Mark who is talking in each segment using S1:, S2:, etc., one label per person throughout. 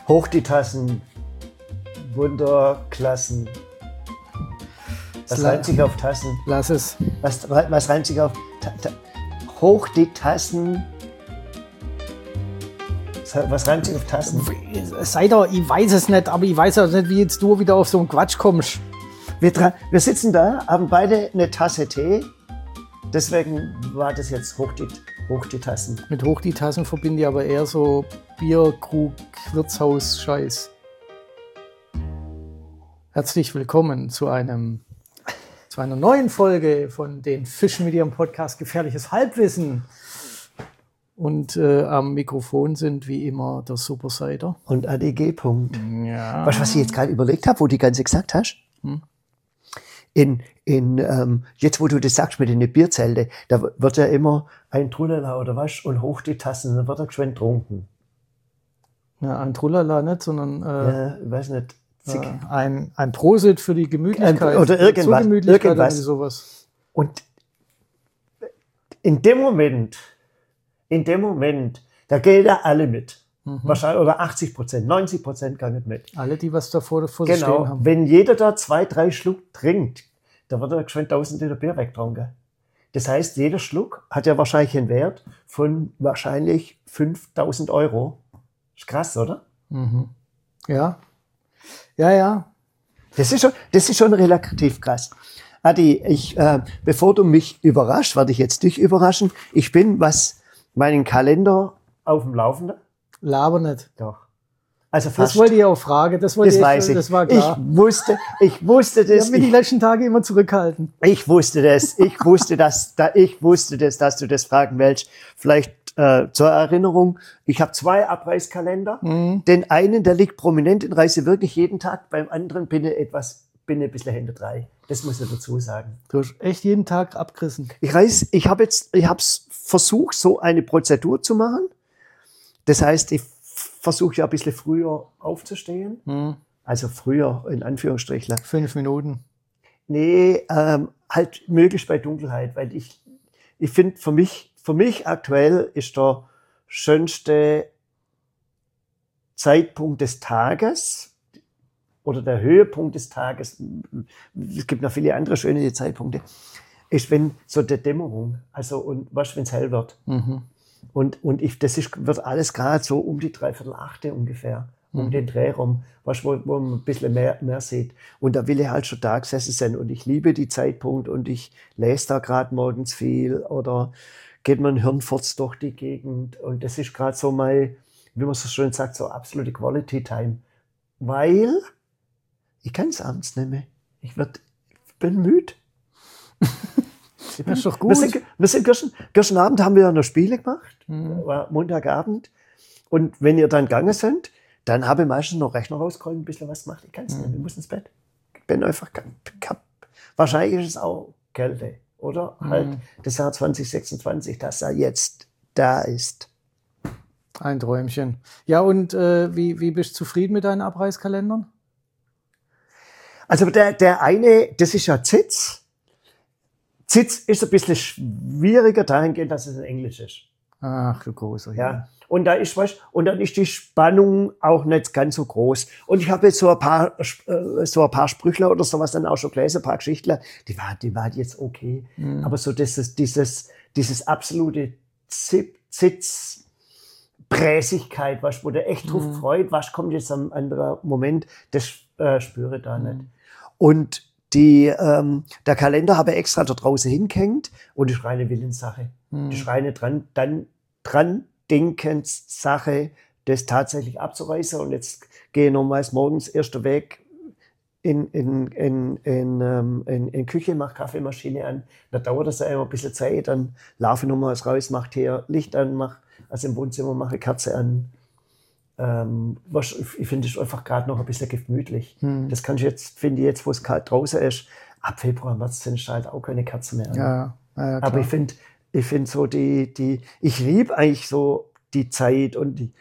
S1: Hoch die Tassen, Wunderklassen. Was reimt sich auf Tassen?
S2: Lass es.
S1: Was reimt sich auf Hoch die Tassen? Was reimt sich auf Tassen?
S2: Sei doch, ich weiß es nicht, aber ich weiß auch nicht, wie jetzt du wieder auf so einen Quatsch kommst.
S1: Wir sitzen da, haben beide eine Tasse Tee. Deswegen war das jetzt hoch die Tassen.
S2: Mit hoch die Tassen verbinde ich aber eher so Bierkrug, Wirtshaus-Scheiß. Herzlich willkommen zu einer neuen Folge von den Fischen mit ihrem Podcast Gefährliches Halbwissen. Und am Mikrofon sind wie immer der Supersider.
S1: Und ADG.
S2: Ja.
S1: Weißt du, was ich jetzt gerade überlegt habe, wo du die ganze gesagt hast? Jetzt, wo du das sagst mit den Bierzelte, da wird ja immer ein Trulala oder was und hoch die Tassen, dann wird er geschwind getrunken.
S2: Ja, ein Trulala nicht, sondern
S1: ja, ich weiß nicht.
S2: Ein Prosit für die Gemütlichkeit.
S1: Oder irgendwas.
S2: Zur Gemütlichkeit oder sowas.
S1: Und in dem Moment, da gehen ja alle mit. Wahrscheinlich, oder 80%, 90% gar nicht mit.
S2: Alle, die was davor vor sich stehen haben.
S1: Wenn jeder da 2-3 Schluck trinkt, da wird er geschwind 1000 Liter Bier weggetrunken. Das heißt, jeder Schluck hat ja wahrscheinlich einen Wert von wahrscheinlich 5000 Euro. Ist krass, oder?
S2: Mhm. Ja. Ja.
S1: Das ist schon relativ krass. Adi, bevor du mich überraschst, werde ich jetzt dich überraschen. Ich bin, was meinen Kalender auf dem Laufenden.
S2: Laber nicht.
S1: Doch. Also fast.
S2: Das wollte ich auch fragen. Das
S1: weiß ich.
S2: Das war klar.
S1: Ich wusste das.
S2: Ich habe mich die letzten Tage immer zurückhalten.
S1: Ich wusste das, dass du das fragen willst. Vielleicht zur Erinnerung, ich habe 2 Abreißkalender. Den einen, der liegt prominent in Reise wirklich jeden Tag. Beim anderen bin ich ein bisschen hinter 3. Das muss ich dazu sagen.
S2: Du hast echt jeden Tag abgerissen.
S1: Ich habe versucht, so eine Prozedur zu machen. Das heißt, ich versuche ja ein bisschen früher aufzustehen. Also früher, in Anführungsstrichen.
S2: 5 Minuten.
S1: Nee, halt möglichst bei Dunkelheit, weil ich finde, für mich aktuell ist der schönste Zeitpunkt des Tages oder der Höhepunkt des Tages, es gibt noch viele andere schöne Zeitpunkte, ist wenn so der Dämmerung, also und was, wenn es hell wird. Und wird alles gerade so um die 7:45 ungefähr, um den Dreh rum, wo man ein bisschen mehr sieht. Und da will ich halt schon da gesessen sein. Und ich liebe die Zeitpunkt und ich lese da gerade morgens viel oder geht mein Hirnfurz durch die Gegend. Und das ist gerade so wie man so schön sagt, so absolute Quality Time. Weil ich kann es abends nicht mehr. Ich bin müde.
S2: Das ist doch gut.
S1: Wir sind gestern Abend haben wir ja noch Spiele gemacht, war Montagabend. Und wenn ihr dann gegangen sind, dann habe ich meistens noch Rechner rausgeholt, ein bisschen was gemacht. Ich kann es nicht, ich muss ins Bett. Ich bin einfach wahrscheinlich ist es auch Kälte, oder? Halt das Jahr 2026, das ja jetzt da ist.
S2: Ein Träumchen. Ja, und wie bist du zufrieden mit deinen Abreißkalendern?
S1: Also der eine, das ist ja Zitz. Zitz ist ein bisschen schwieriger dahingehend, dass es in Englisch ist.
S2: Ach, du großer.
S1: Ja. Und dann ist die Spannung auch nicht ganz so groß. Und ich habe jetzt so ein paar Sprüchler oder sowas dann auch schon gelesen, ein paar Geschichtler, die waren jetzt okay. Aber so dieses absolute Zitzpräsigkeit, wo du echt drauf freut, was kommt jetzt am anderen Moment, das spüre ich da nicht. Und der Kalender habe ich extra da draußen hingehängt und das ist reine Willenssache. Das ist reine dran Denkenssache, das tatsächlich abzureißen. Und jetzt gehe ich nochmals morgens erster Weg in Küche, mache Kaffeemaschine an. Da dauert das ja immer ein bisschen Zeit. Dann laufe ich nochmals raus, mache hier Licht an, also im Wohnzimmer mache Kerze an. Ich finde es einfach gerade noch ein bisschen gemütlich. Das kann ich jetzt, finde ich jetzt, wo es kalt draußen ist, ab Februar, März sind halt auch keine Kerzen mehr an.
S2: Ja,
S1: aber ich finde so ich liebe eigentlich so die Zeit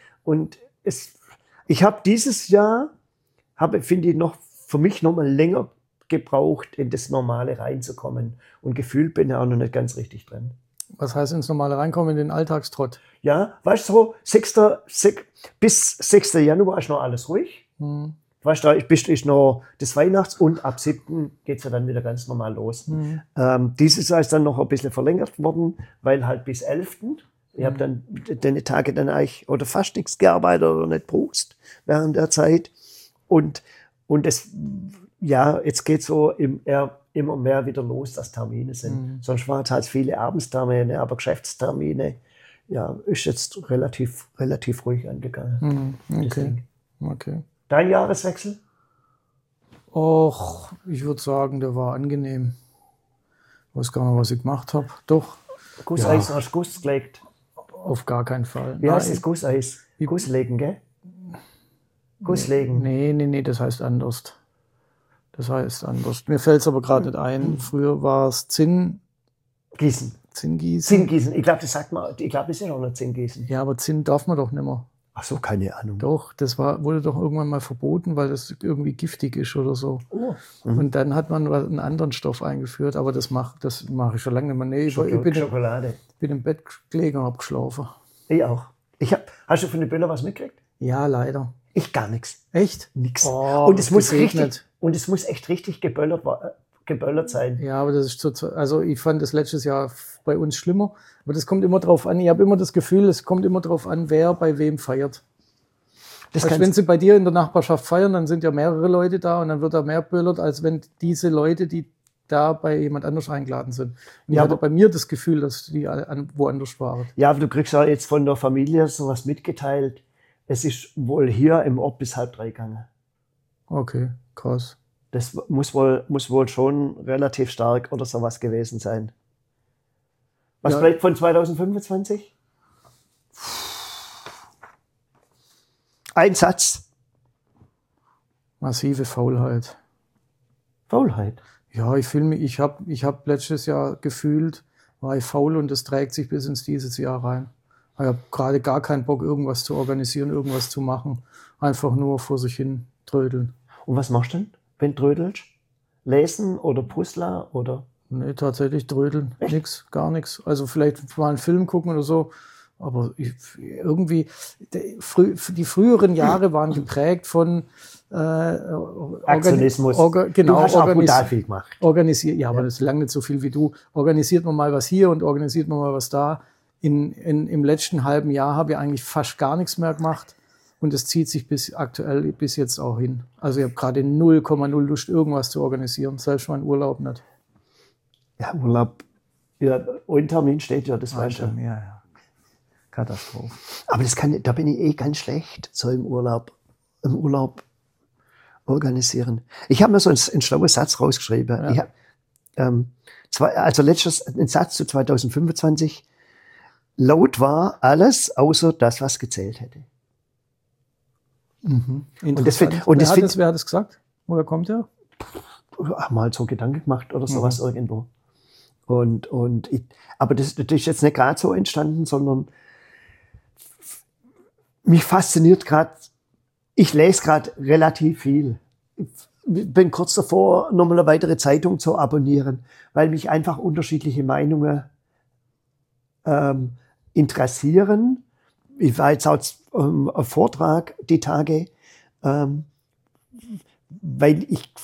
S1: ich habe dieses Jahr, finde ich für mich noch mal länger gebraucht, in das Normale reinzukommen und gefühlt bin ich auch noch nicht ganz richtig drin.
S2: Was heißt ins normale Reinkommen, in den Alltagstrott?
S1: Ja, weißt du, bis 6. Januar ist noch alles ruhig. Weißt du, ist noch das Weihnachts- und ab 7. geht es ja dann wieder ganz normal los. Dieses Jahr ist dann noch ein bisschen verlängert worden, weil halt bis 11. Ich habe dann den Tage dann eigentlich oder fast nichts gearbeitet oder nicht brauchst während der Zeit. Und es, ja, jetzt geht so immer mehr wieder los, dass Termine sind. Sonst waren es halt viele Abendstermine, aber Geschäftstermine, ja, ist jetzt relativ ruhig angegangen.
S2: Okay.
S1: Dein Jahreswechsel?
S2: Och, ich würde sagen, der war angenehm. Ich weiß gar nicht, was ich gemacht habe. Doch.
S1: Gusseis, hast du Guss gelegt?
S2: Auf gar keinen Fall.
S1: Wie heißt das Gusseis? Gusslegen, gell? Gusslegen.
S2: Nee, das heißt anders. Mir fällt es aber gerade nicht ein. Früher war es Zinngießen.
S1: Zinngießen. Ich glaube, das sagt man. Ich glaube, das ist ja noch nicht Zinngießen.
S2: Ja, aber Zinn darf man doch nicht mehr.
S1: Ach so, keine Ahnung.
S2: Doch, wurde doch irgendwann mal verboten, weil das irgendwie giftig ist oder so. Und dann hat man einen anderen Stoff eingeführt, aber das mache ich schon lange nicht mehr. Nee,
S1: Schokolade.
S2: Ich bin im Bett gelegen und habe geschlafen.
S1: Ich auch. Hast du von den Böller was mitgekriegt?
S2: Ja, leider.
S1: Ich gar nichts.
S2: Echt?
S1: Nix.
S2: Oh,
S1: und es muss echt richtig geböllert sein.
S2: Ja, aber das ist also ich fand das letztes Jahr bei uns schlimmer. Aber das kommt immer drauf an. Ich habe immer das Gefühl, es kommt immer drauf an, wer bei wem feiert. Wenn sie bei dir in der Nachbarschaft feiern, dann sind ja mehrere Leute da und dann wird da mehr böllert, als wenn diese Leute, die da bei jemand anders eingeladen sind. Und ich hatte bei mir das Gefühl, dass die woanders waren. Ja,
S1: aber du kriegst ja jetzt von der Familie sowas mitgeteilt. Es ist wohl hier im Ort bis 2:30 gegangen.
S2: Okay, krass.
S1: Das muss wohl schon relativ stark oder sowas gewesen sein. Was bleibt von 2025? Ein Satz.
S2: Massive Faulheit.
S1: Faulheit?
S2: Ja, ich habe letztes Jahr gefühlt, war ich faul und das trägt sich bis ins dieses Jahr rein. Ich habe gerade gar keinen Bock, irgendwas zu organisieren, irgendwas zu machen. Einfach nur vor sich hin trödeln.
S1: Und was machst du denn, wenn du trödelst? Lesen oder Puzzler oder?
S2: Nee, tatsächlich trödeln. Nix, gar nichts. Also vielleicht mal einen Film gucken oder so. Aber irgendwie, die früheren Jahre waren geprägt von
S1: Aktionismus.
S2: Genau,
S1: du hast auch brutal viel gemacht.
S2: Aber das ist lange nicht so viel wie du. Organisiert man mal was hier und organisiert man mal was da. Im letzten halben Jahr habe ich eigentlich fast gar nichts mehr gemacht. Und es zieht sich bis jetzt auch hin. Also ich habe gerade 0,0 Lust, irgendwas zu organisieren. Selbst mein Urlaub nicht.
S1: Ja, Urlaub. Ja, ein Termin steht ja, das weißt du.
S2: Ja. Katastrophe.
S1: Aber da bin ich ganz schlecht, so im Urlaub organisieren. Ich habe mir so einen schlauen Satz rausgeschrieben. Ja. Ein Satz zu 2025. Laut war alles, außer das, was gezählt hätte.
S2: Wer hat das gesagt? Woher kommt der?
S1: Mal so Gedanken gemacht oder sowas irgendwo. Aber das ist jetzt nicht gerade so entstanden, sondern mich fasziniert gerade, ich lese gerade relativ viel. Ich bin kurz davor, nochmal eine weitere Zeitung zu abonnieren, weil mich einfach unterschiedliche Meinungen interessieren. Ich war jetzt auch ein Vortrag die Tage, weil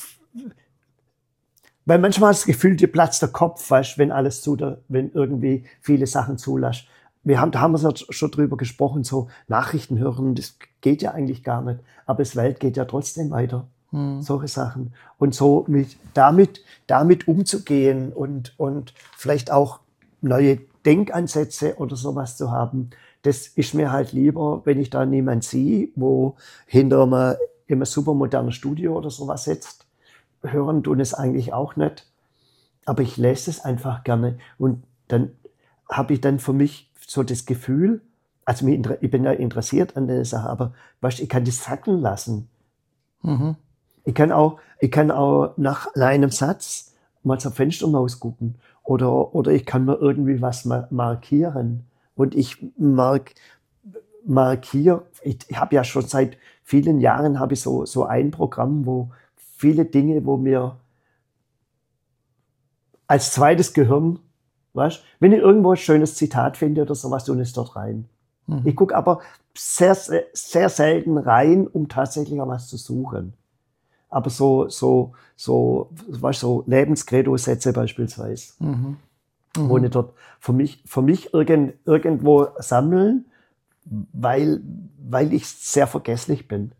S1: manchmal das Gefühl, dir platzt der Kopf, weißt, wenn irgendwie viele Sachen zulässt. Da haben wir schon drüber gesprochen, so Nachrichten hören, das geht ja eigentlich gar nicht, aber das Welt geht ja trotzdem weiter. Solche Sachen. Und so damit umzugehen und vielleicht auch neue Denkansätze oder sowas zu haben, das ist mir halt lieber, wenn ich da niemand sehe, wo hinter einem super modernen Studio oder sowas sitzt. Hören tun es eigentlich auch nicht. Aber ich lese es einfach gerne. Und dann habe ich dann für mich so das Gefühl, also ich bin ja interessiert an der Sache, aber weißt, ich kann das sacken lassen. Ich kann auch nach einem Satz mal zum Fenster rausgucken. Oder ich kann mir irgendwie was markieren. Und ich markiere, ich habe ja schon seit vielen Jahren habe ich so ein Programm, wo viele Dinge, wo mir als zweites Gehirn Weißt? Wenn ich irgendwo ein schönes Zitat finde oder sowas, tue ich es dort rein. Ich gucke aber sehr, sehr, sehr selten rein, um tatsächlich auch was zu suchen. Aber so Lebenscredo-Sätze beispielsweise, wo ich dort für mich irgendwo sammeln, weil ich sehr vergesslich bin.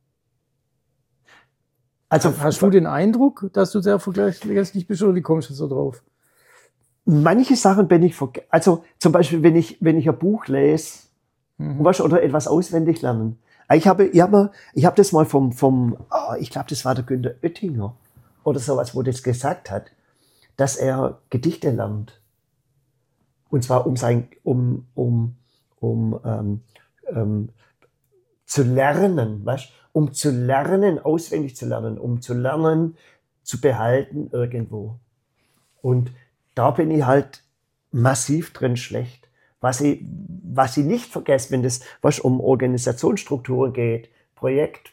S2: Also hast du den Eindruck, dass du sehr vergesslich bist, oder wie kommst du so drauf?
S1: Manche Sachen bin ich also zum Beispiel, wenn ich ein Buch lese, oder etwas auswendig lernen. Ich habe das mal ich glaube, das war der Günther Oettinger oder sowas, wo das gesagt hat, dass er Gedichte lernt. Und zwar zu lernen, weißt? Um zu lernen, auswendig zu lernen, um zu lernen, zu behalten irgendwo. Und da bin ich halt massiv drin schlecht. Was ich nicht vergesse, wenn das um Organisationsstrukturen geht, Projekt,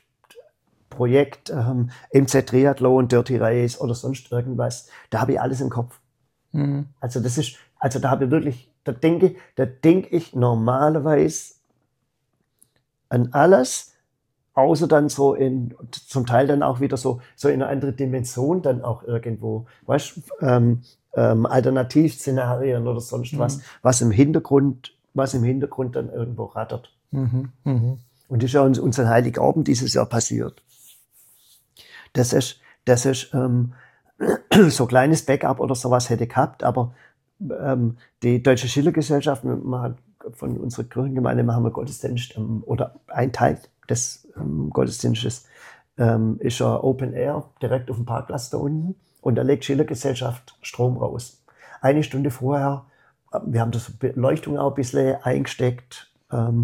S1: MZ Triathlon, Dirty Race oder sonst irgendwas, da habe ich alles im Kopf. Also da habe ich wirklich, da denke ich normalerweise an alles, außer dann so zum Teil dann auch wieder so in eine andere Dimension dann auch irgendwo, weißt, Alternativszenarien oder sonst was im Hintergrund dann irgendwo rattert. Und das ist ja uns an Heiligabend dieses Jahr passiert. Das ist so ein kleines Backup oder sowas hätte gehabt, aber die Deutsche Schillergesellschaft, von unserer Kirchengemeinde machen wir Gottesdienst, oder ein Teil des Gottesdienstes ist ja Open Air, direkt auf dem Parkplatz da unten. Und da legt Schillergesellschaft Strom raus. Eine Stunde vorher, wir haben das Beleuchtung auch ein bisschen eingesteckt,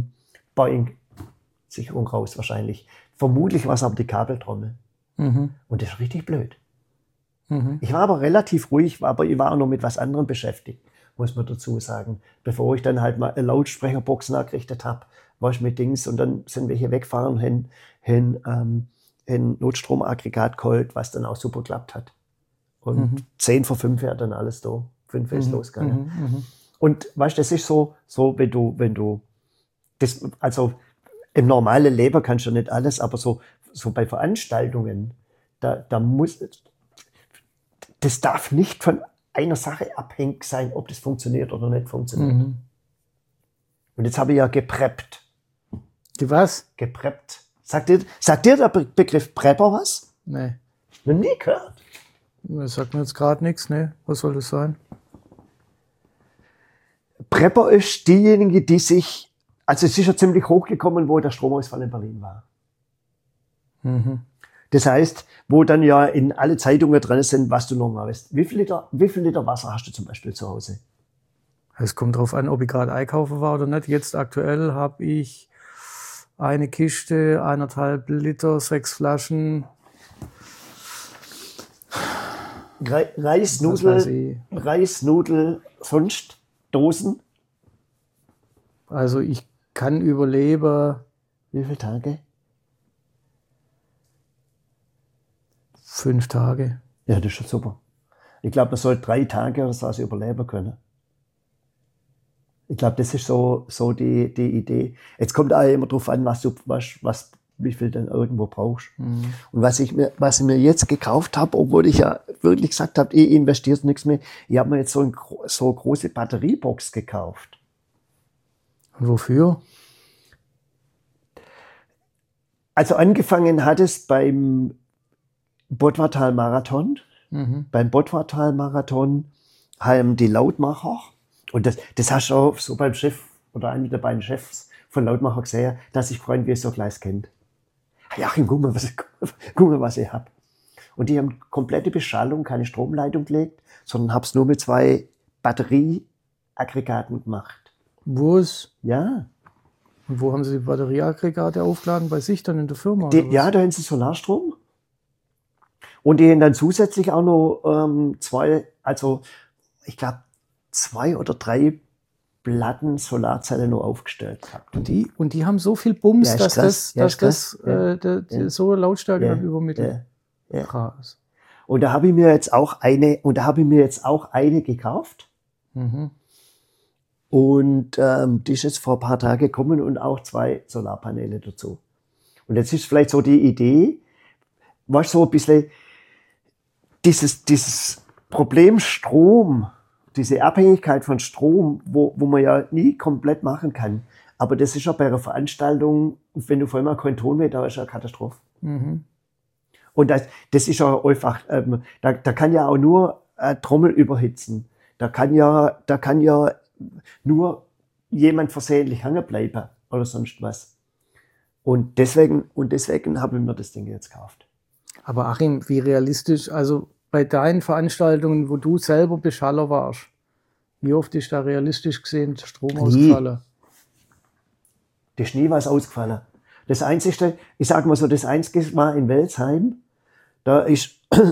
S1: Sicherung raus wahrscheinlich. Vermutlich war es aber die Kabeltrommel. Und das ist richtig blöd. Ich war aber relativ ruhig, aber ich war auch noch mit was anderem beschäftigt, muss man dazu sagen. Bevor ich dann halt mal eine Lautsprecherbox nachgerichtet habe, war ich mit Dings und dann sind wir hier weggefahren, ein Notstromaggregat geholt, was dann auch super geklappt hat. Und 10 vor 5 wäre dann alles da. 5 ist losgegangen. Und weißt du, das ist so, wenn du das, also im normalen Leben kannst du nicht alles, aber so bei Veranstaltungen, das darf nicht von einer Sache abhängig sein, ob das funktioniert oder nicht funktioniert. Und jetzt habe ich ja gepreppt.
S2: Die was?
S1: Gepreppt. Sagt dir der Begriff Prepper was?
S2: Nee.
S1: Noch nie gehört.
S2: Das sagt mir jetzt gerade nichts, ne? Was soll das sein?
S1: Prepper ist diejenige, die sich, also es ist ja ziemlich hochgekommen, wo der Stromausfall in Berlin war. Das heißt, wo dann ja in alle Zeitungen drin sind, was du normal weißt. Wie viel Liter Wasser hast du zum Beispiel zu Hause?
S2: Es kommt drauf an, ob ich gerade einkaufen war oder nicht. Jetzt aktuell habe ich eine Kiste, 1,5 Liter, 6 Flaschen.
S1: Reisnudel, sonst Dosen?
S2: Also ich kann überleben.
S1: Wie viele Tage?
S2: 5 Tage.
S1: Ja, das ist schon super. Ich glaube, man soll 3 Tage oder so überleben können. Ich glaube, das ist so die Idee. Jetzt kommt auch immer drauf an, wie viel du dann irgendwo brauchst. Und was ich mir jetzt gekauft habe, obwohl ich ja wirklich gesagt habe, ich investiere nichts mehr, ich habe mir jetzt so eine große Batteriebox gekauft.
S2: Und wofür?
S1: Also angefangen hat es beim Bottwartal-Marathon. Beim Bottwartal-Marathon haben die Lautmacher, und das hast du auch so beim Chef oder einem der beiden Chefs von Lautmacher gesehen, dass sich freuen, wie es so gleich kennt. Joachim, guck mal, was ich habe. Und die haben komplette Beschallung, keine Stromleitung gelegt, sondern habe es nur mit 2 Batterieaggregaten gemacht.
S2: Was?
S1: Ja.
S2: Und wo haben Sie die Batterieaggregate aufgeladen? Bei sich dann in der Firma?
S1: Ja, da haben sie Solarstrom. Und die haben dann zusätzlich auch noch 2, also ich glaube 2 oder 3 Platten Solarzellen noch aufgestellt gehabt.
S2: Und die haben so viel Bums,
S1: Ja,
S2: dass
S1: krass.
S2: das
S1: Ja.
S2: so Lautstärke
S1: Ja.
S2: dann übermittelt.
S1: Ja.
S2: Krass.
S1: Und da habe ich mir jetzt auch eine gekauft. Und die ist jetzt vor ein paar Tagen gekommen und auch 2 Solarpaneele dazu. Und jetzt ist vielleicht so die Idee, was so ein bisschen dieses Problem Strom, diese Abhängigkeit von Strom, wo man ja nie komplett machen kann. Aber das ist ja bei einer Veranstaltung, wenn du vorhin mal keinen Ton mehr, da ist ja eine Katastrophe. Und das ist ja einfach, da kann ja auch nur Trommel überhitzen. Da kann ja nur jemand versehentlich hängen bleiben oder sonst was. Und deswegen habe ich mir das Ding jetzt gekauft.
S2: Aber Achim, wie realistisch, also bei deinen Veranstaltungen, wo du selber Beschaller warst, wie oft ist da realistisch gesehen der Strom ausgefallen?
S1: Das ist nie was ausgefallen. Das Einzige, ich sage mal so, das Einzige war in Welzheim. Da ist,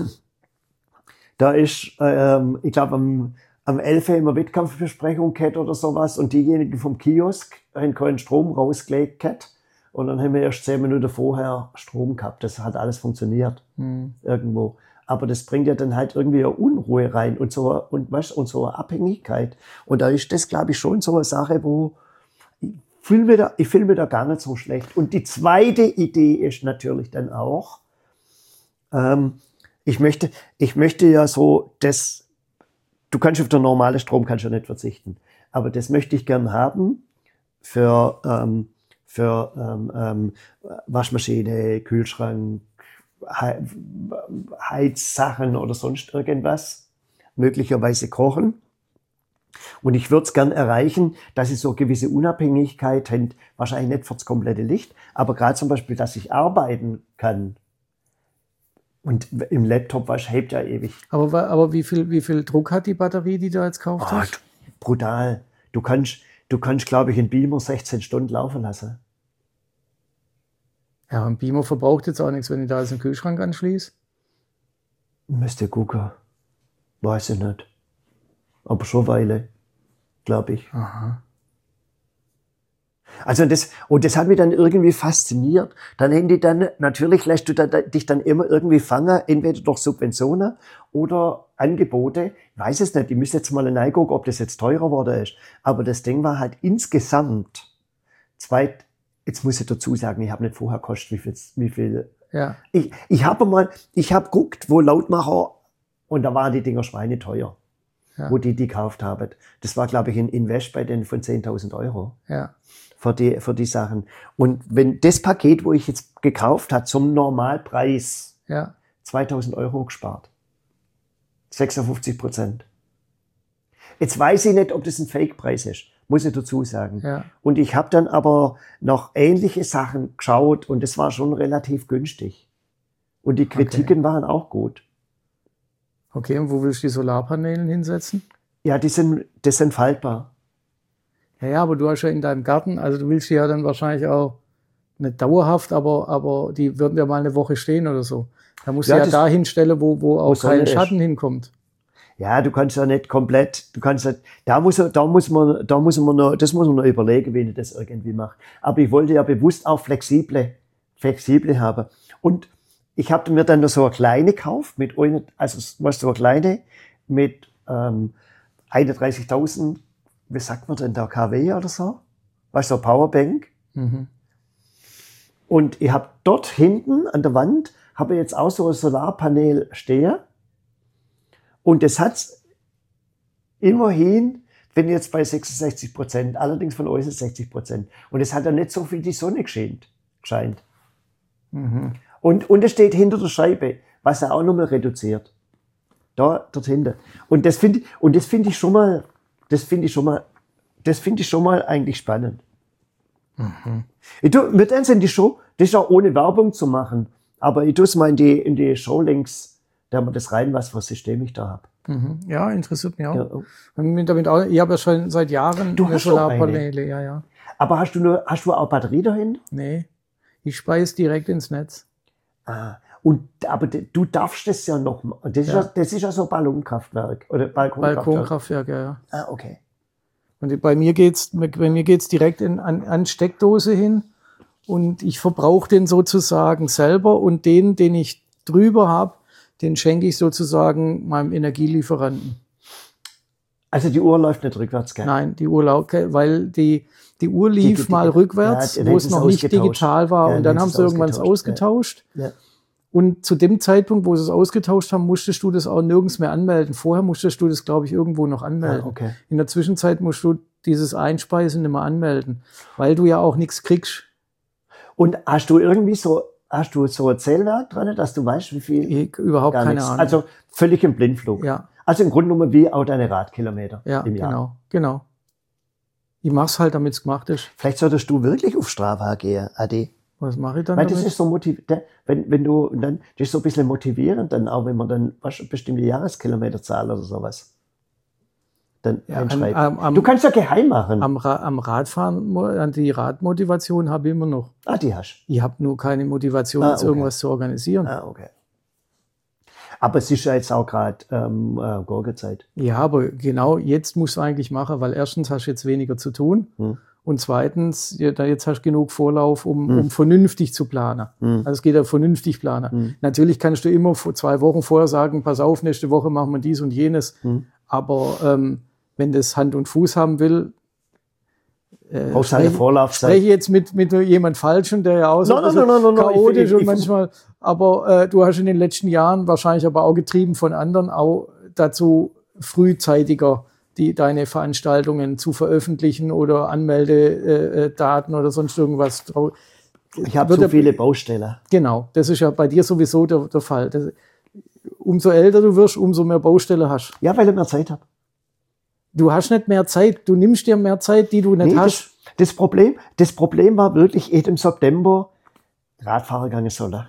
S1: ich glaube, am 11. immer Wettkampfbesprechung gehabt oder sowas und diejenigen vom Kiosk haben keinen Strom rausgelegt gehabt. Und dann haben wir erst 10 Minuten vorher Strom gehabt. Das hat alles funktioniert. Irgendwo. Aber das bringt ja dann halt irgendwie eine Unruhe rein und so eine Abhängigkeit. Und da ist das, glaube ich, schon so eine Sache, wo ich fühle mich da gar nicht so schlecht. Und die zweite Idee ist natürlich dann auch, ich möchte ja so, du kannst auf den normalen Strom kannst du nicht verzichten. Aber das möchte ich gern haben für Waschmaschine, Kühlschrank, Heizsachen oder sonst irgendwas, möglicherweise kochen. Und ich würde es gern erreichen, dass ich so eine gewisse Unabhängigkeit habe, wahrscheinlich nicht für das komplette Licht, aber gerade zum Beispiel, dass ich arbeiten kann. Und im Laptop, was hebt ja ewig.
S2: Aber wie viel Druck hat die Batterie, die du jetzt gekauft hast?
S1: Brutal. Du kannst, glaube ich, in Beamer 16 Stunden laufen lassen.
S2: Ja, ein Beamer verbraucht jetzt auch nichts, wenn ich da jetzt einen Kühlschrank anschließe.
S1: Müsste gucken. Weiß ich nicht. Aber schon eine Weile, glaube ich.
S2: Aha.
S1: Also das hat mich dann irgendwie fasziniert. Dann haben die dann, natürlich lässt du dich dann immer irgendwie fangen, entweder durch Subventionen oder Angebote. Ich weiß es nicht, ich müsste jetzt mal reingucken, ob das jetzt teurer geworden ist. Aber das Ding war halt insgesamt jetzt muss ich dazu sagen, ich habe nicht vorher gekostet, wie viel.
S2: Ja.
S1: Ich habe geguckt, wo Lautmacher, und da waren die Dinger schweineteuer, wo die gekauft haben. Das war, glaube ich, ein Invest bei denen von 10.000 Euro.
S2: Ja.
S1: Für die Sachen. Und wenn das Paket, wo ich jetzt gekauft habe, zum Normalpreis 2.000 Euro gespart. 56%. Jetzt weiß ich nicht, ob das ein Fake-Preis ist. Muss ich dazu sagen.
S2: Ja.
S1: Und ich habe dann aber noch ähnliche Sachen geschaut und das war schon relativ günstig. Und die Kritiken waren auch gut.
S2: Okay, und wo willst du die Solarpaneele hinsetzen?
S1: Ja, das sind faltbar.
S2: Ja, aber du hast ja in deinem Garten, also du willst die ja dann wahrscheinlich auch nicht dauerhaft, aber die würden ja mal eine Woche stehen oder so. Da musst du ja da hinstellen, wo auch kein Schatten hinkommt.
S1: Ja, du kannst ja nicht komplett, das muss man noch überlegen, wie ich das irgendwie mache. Aber ich wollte ja bewusst auch flexible haben. Und ich habe mir dann noch so eine kleine gekauft, mit 31.000, wie sagt man denn da, kW oder so? Weißt du, so Powerbank. Und ich habe dort hinten an der Wand, habe jetzt auch so ein Solarpanel stehen. Und das hat immerhin, bin jetzt bei 66%, allerdings von euch 60%. Und es hat ja nicht so viel die Sonne gescheint. Und es steht hinter der Scheibe, was er auch nochmal reduziert. Dort hinten. Und das finde ich schon mal eigentlich spannend. Mit eins in die Show, das ist auch ohne Werbung zu machen, aber ich tue es mal in die Showlinks, da man das rein, was für ein System ich da habe.
S2: Ja, interessiert mich auch. Ja. Ich habe ja schon seit Jahren eine Solarpaneele, ja.
S1: Aber hast du auch Batterie dahin?
S2: Nee, ich speise direkt ins Netz.
S1: Aber du darfst das ja noch, das ist ja so Ballonkraftwerk oder
S2: Balkonkraftwerk, ja.
S1: Okay.
S2: Und bei mir geht's direkt an Steckdose hin und ich verbrauche den sozusagen selber und den ich drüber habe, den schenke ich sozusagen meinem Energielieferanten.
S1: Also die Uhr läuft nicht rückwärts, gell?
S2: Nein, die Uhr weil die Uhr lief mal rückwärts, wo es noch nicht digital war. Und dann haben sie irgendwann es ausgetauscht.
S1: Ja.
S2: Und zu dem Zeitpunkt, wo sie es ausgetauscht haben, musstest du das auch nirgends mehr anmelden. Vorher musstest du das, glaube ich, irgendwo noch anmelden.
S1: Ah, okay.
S2: In der Zwischenzeit musst du dieses Einspeisen nicht mehr anmelden, weil du ja auch nichts kriegst.
S1: Und hast du so ein Zählwerk dran, dass du weißt, wie viel?
S2: Überhaupt keine Ahnung.
S1: Also völlig im Blindflug.
S2: Ja.
S1: Also im Grunde genommen wie auch deine Radkilometer
S2: im Jahr. Genau. Ich mach's halt, damit es gemacht ist.
S1: Vielleicht solltest du wirklich auf Strava gehen, Adi.
S2: Was mache ich dann
S1: Weil
S2: damit?
S1: das ist so motivierend, wenn du dann, das ist so ein bisschen motivierend, dann auch wenn man dann eine bestimmte Jahreskilometerzahl oder sowas dann einschreibt. Du kannst ja geheim machen.
S2: Am Radfahren, an die Radmotivation habe ich immer noch.
S1: Ah, die hast
S2: du. Ich habe nur keine Motivation, jetzt irgendwas zu organisieren.
S1: Ah, okay. Aber es ist ja jetzt auch gerade Gurkezeit.
S2: Ja, aber genau jetzt musst du eigentlich machen, weil erstens hast du jetzt weniger zu tun und zweitens, jetzt hast du genug Vorlauf, um vernünftig zu planen. Also es geht ja vernünftig planen. Natürlich kannst du immer 2 Wochen vorher sagen, pass auf, nächste Woche machen wir dies und jenes. Aber wenn das Hand und Fuß haben will, spreche jetzt mit jemand Falschen, der ja auch so chaotisch und manchmal, aber du hast in den letzten Jahren wahrscheinlich aber auch getrieben von anderen auch dazu frühzeitiger deine Veranstaltungen zu veröffentlichen oder Anmeldedaten oder sonst irgendwas.
S1: Ich habe so viele Baustellen.
S2: Genau, das ist ja bei dir sowieso der Fall. Umso älter du wirst, umso mehr Baustellen hast.
S1: Ja, weil ich mehr Zeit habe.
S2: Du hast nicht mehr Zeit, du nimmst dir mehr Zeit, die du nicht hast.
S1: Das Problem war wirklich, ich hätte im September Radfahrer gegangen sollen.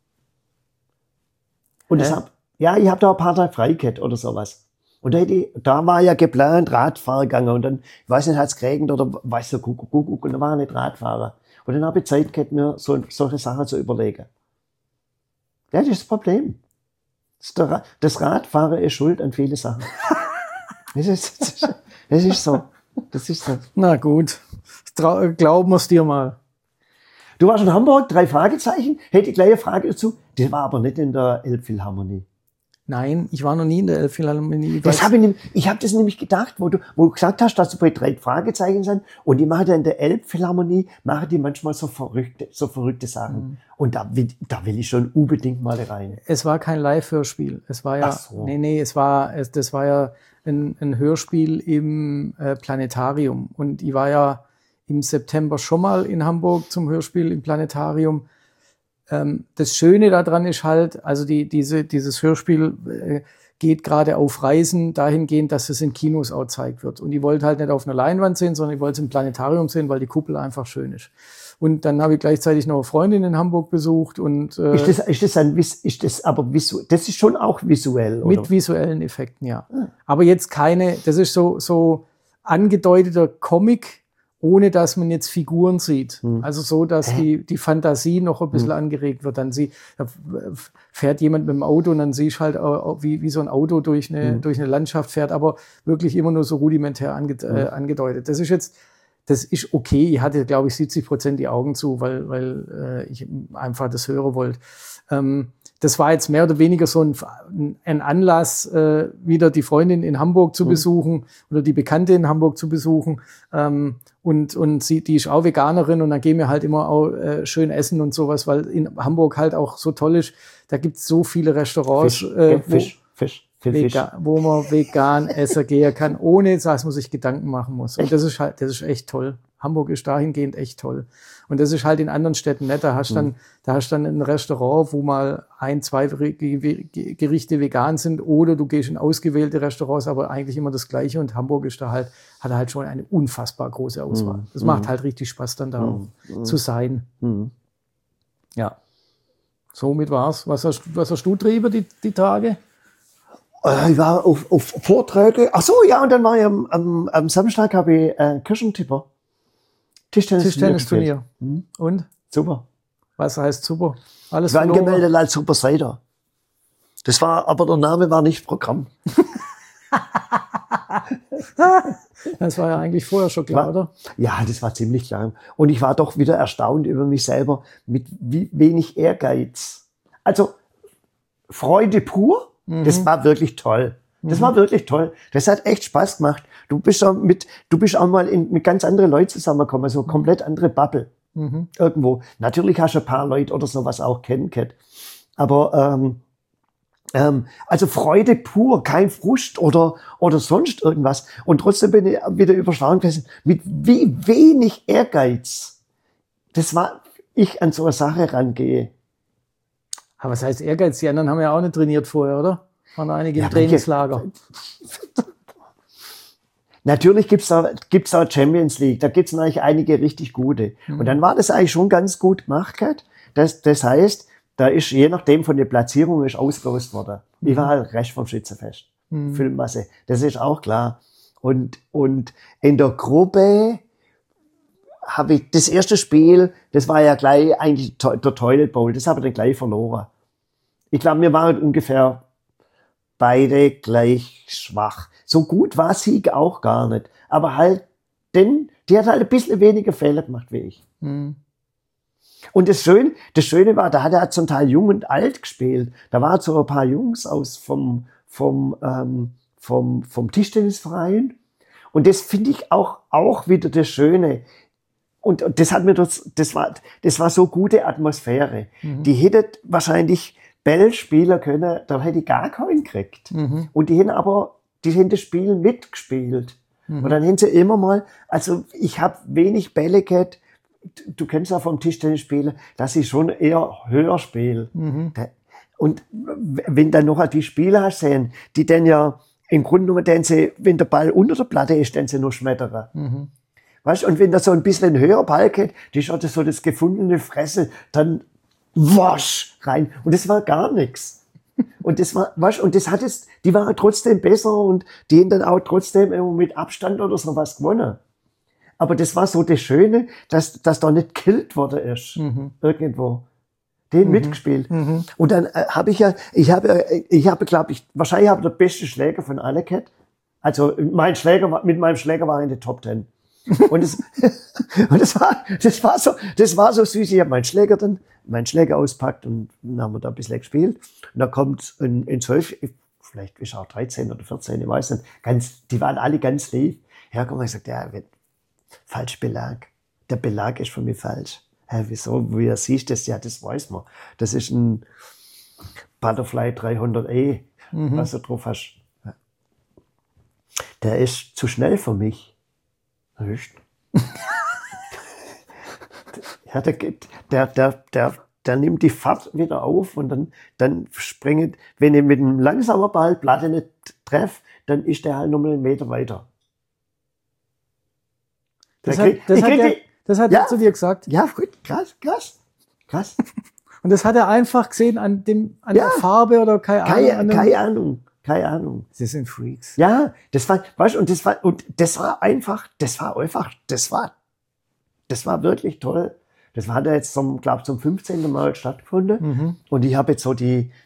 S1: Und ich habe da ein paar Tage frei gehabt oder sowas. Und da war ja geplant Radfahrer gegangen und dann, ich weiß nicht, hat es geregnet oder weiß so, guck, und dann war ich nicht Radfahrer. Und dann habe ich Zeit gehabt, mir solche Sachen zu überlegen. Ja, das ist das Problem. Das Radfahren ist schuld an viele Sachen. Das ist so. Das ist so.
S2: Na gut, glauben wir es dir mal.
S1: Du warst in Hamburg, 3 Fragezeichen. Hätte ich gleich eine Frage dazu. Das war aber nicht in der Elbphilharmonie.
S2: Nein, ich war noch nie in der Elbphilharmonie.
S1: Ich habe das nämlich gedacht, wo du gesagt hast, dass du bei 3 Fragezeichen sind und die machen ja in der Elbphilharmonie, machen die manchmal so verrückte Sachen. Und da will ich schon unbedingt mal rein.
S2: Es war kein Live-Hörspiel. Es war ja, das war ja ein Hörspiel im Planetarium. Und ich war ja im September schon mal in Hamburg zum Hörspiel im Planetarium. Das Schöne daran ist halt, also dieses Hörspiel geht gerade auf Reisen dahingehend, dass es in Kinos auch gezeigt wird. Und ich wollte halt nicht auf einer Leinwand sehen, sondern ich wollte es im Planetarium sehen, weil die Kuppel einfach schön ist. Und dann habe ich gleichzeitig noch eine Freundin in Hamburg besucht und
S1: das ist schon auch visuell, oder?
S2: Mit visuellen Effekten, ja. Aber jetzt das ist so angedeuteter Comic, ohne dass man jetzt Figuren sieht. Also so, dass die Fantasie noch ein bisschen angeregt wird. Dann da fährt jemand mit dem Auto und dann siehst du halt, wie so ein Auto durch eine Landschaft fährt, aber wirklich immer nur so rudimentär angedeutet. Das ist okay. Ich hatte, glaube ich, 70% die Augen zu, weil ich einfach das hören wollte. Das war jetzt mehr oder weniger so ein Anlass, wieder die Freundin in Hamburg zu besuchen oder die Bekannte in Hamburg zu besuchen. Und sie, die ist auch Veganerin und dann gehen wir halt immer auch schön essen und sowas, weil in Hamburg halt auch so toll ist. Da gibt es so viele Restaurants,
S1: Fisch.
S2: Wo man vegan essen gehen kann, ohne dass man sich Gedanken machen muss. Und das ist echt toll. Hamburg ist dahingehend echt toll. Und das ist halt in anderen Städten nicht. Da hast dann ein Restaurant, wo mal 1, 2 Gerichte vegan sind, oder du gehst in ausgewählte Restaurants, aber eigentlich immer das Gleiche. Und Hamburg hat halt schon eine unfassbar große Auswahl. Das macht halt richtig Spaß, dann da zu sein. Ja. Somit war's. Was hast du getrieben die Tage?
S1: Ich war auf Vorträge. Ach so, ja, und dann war ich am Samstag habe ich Kirchentipper.
S2: Tischtennisturnier. Und?
S1: Super.
S2: Was heißt super? Alles
S1: ich war angemeldet als Super Seider. Aber der Name war nicht Programm.
S2: Das war ja eigentlich vorher schon klar, oder?
S1: Ja, das war ziemlich klar. Und ich war doch wieder erstaunt über mich selber, mit wie wenig Ehrgeiz. Also, Freude pur, das war wirklich toll. Das war wirklich toll. Das hat echt Spaß gemacht. Du bist auch mal mit ganz anderen Leuten zusammengekommen, so komplett andere Bubble. Irgendwo. Natürlich hast du ein paar Leute oder sowas auch kennengelernt. Aber also Freude pur, kein Frust oder sonst irgendwas. Und trotzdem bin ich wieder überschlagen gewesen, mit wie wenig Ehrgeiz ich an so eine Sache rangehe.
S2: Aber was heißt Ehrgeiz? Die anderen haben ja auch nicht trainiert vorher, oder? Waren einige im Trainingslager.
S1: Natürlich gibt's da Champions League, da gibt's eigentlich einige richtig gute. Und dann war das eigentlich schon ganz gut gemacht. Das heißt, da ist je nachdem von der Platzierung ist ausgelost worden. Ich war halt recht vom Schützenfest. Filmmasse, das ist auch klar. Und in der Gruppe habe ich das erste Spiel, das war ja gleich eigentlich der Toilet Bowl, das habe ich dann gleich verloren. Ich glaube, wir waren ungefähr beide gleich schwach. So gut war Sieg auch gar nicht. Aber halt, die hat halt ein bisschen weniger Fehler gemacht wie ich. Und das Schöne war, da hat er zum Teil jung und alt gespielt. Da waren so ein paar Jungs aus vom Tischtennisverein. Und das finde ich auch wieder das Schöne. Und das war so gute Atmosphäre. Die hätten wahrscheinlich Bälle spielen können, da hätte ich gar keinen gekriegt. Und die haben das Spiel mitgespielt. Und dann haben sie immer mal, also ich habe wenig Bälle gehabt, du kennst ja vom Tischtennis spielen, dass ich schon eher höher spiele. Und wenn dann noch die Spieler hast sehen, die dann ja im Grunde genommen, wenn der Ball unter der Platte ist, dann sie nur schmettern. Weißt, und wenn da so ein bisschen höher Ball geht, die schaut so das gefundene Fresse, dann wasch rein. Und das war gar nichts. Und das war, weißt, und das die waren trotzdem besser und die haben dann auch trotzdem immer mit Abstand oder so was gewonnen. Aber das war so das Schöne, dass da nicht gekillt worden ist. Irgendwo. Den mitgespielt. Und dann wahrscheinlich habe ich der beste Schläger von alle gehabt. Also mit meinem Schläger war ich in der Top 10. Und das war so süß. Ich habe meinen Schläger auspackt und dann haben wir da ein bisschen gespielt. Und da kommt in 12, vielleicht ist auch 13 oder 14, ich weiß nicht, die waren alle ganz lieb. Hergekommen und gesagt, ja, falsch Belag. Der Belag ist von mir falsch. Hä, wieso? Wie siehst du das? Ja, das weiß man. Das ist ein Butterfly 300e, was du drauf hast. Der ist zu schnell für mich. Echt? Ja, der nimmt die Fahrt wieder auf und dann springt, wenn ich mit einem langsamen Ball Platte nicht treffe, dann ist der halt nochmal einen Meter weiter.
S2: Das hat er zu dir gesagt?
S1: Ja, gut, krass.
S2: Und das hat er einfach gesehen an der Farbe oder keine Ahnung?
S1: Keine Ahnung.
S2: Sie sind Freaks.
S1: Ja, das war wirklich toll. Das hat jetzt zum 15. Mal stattgefunden. Und ich habe jetzt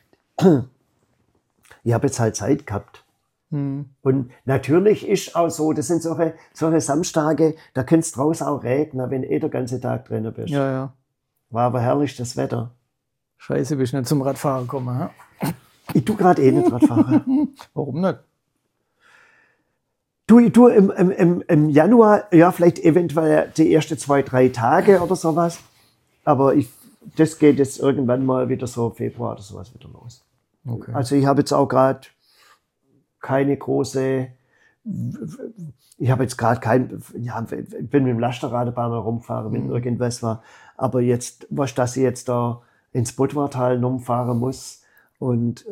S1: halt Zeit gehabt. Und natürlich ist auch so, das sind solche Samstage, da könnte es draußen auch regnen, wenn der ganze Tag drin bist.
S2: Ja.
S1: War aber herrlich das Wetter.
S2: Scheiße, bist nicht zum Radfahren gekommen, ha?
S1: Ich tu gerade nicht Radfahren.
S2: Warum nicht?
S1: Du im Januar, ja, vielleicht eventuell die ersten 2-3 Tage oder sowas. Aber das geht jetzt irgendwann mal wieder so Februar oder sowas wieder los.
S2: Okay.
S1: Also ich habe jetzt auch gerade keine große, ich habe jetzt gerade bin mit dem Lasterrad ein paar Mal rumgefahren, wenn irgendwas war. Aber jetzt, dass ich jetzt da ins Budwartal rumfahren muss und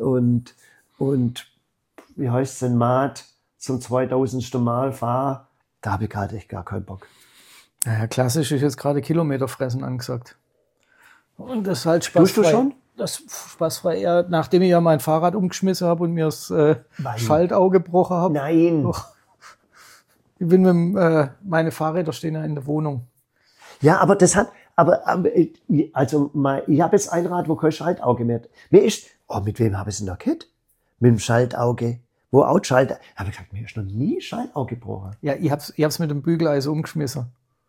S1: wie heißt es denn, Maat zum 2000. Mal fahre, da habe ich gerade echt gar keinen Bock.
S2: Naja, klassisch ist jetzt gerade Kilometerfressen angesagt. Und das ist halt spaßfrei.
S1: Tust du schon?
S2: Das spaßfrei eher, nachdem ich ja mein Fahrrad umgeschmissen habe und mir das Schaltauge gebrochen habe.
S1: Nein.
S2: Doch. Ich bin meine Fahrräder stehen ja in der Wohnung.
S1: Ja, aber ich habe jetzt ein Rad, wo kein Schaltauge mehr hat. Mit wem habe ich es denn da gehabt? Mit dem Schaltauge. Wo auch Schaltauge. Habe ich gesagt, mir ist noch nie Schaltauge gebrochen.
S2: Ja, ich hab's mit dem Bügeleisen umgeschmissen.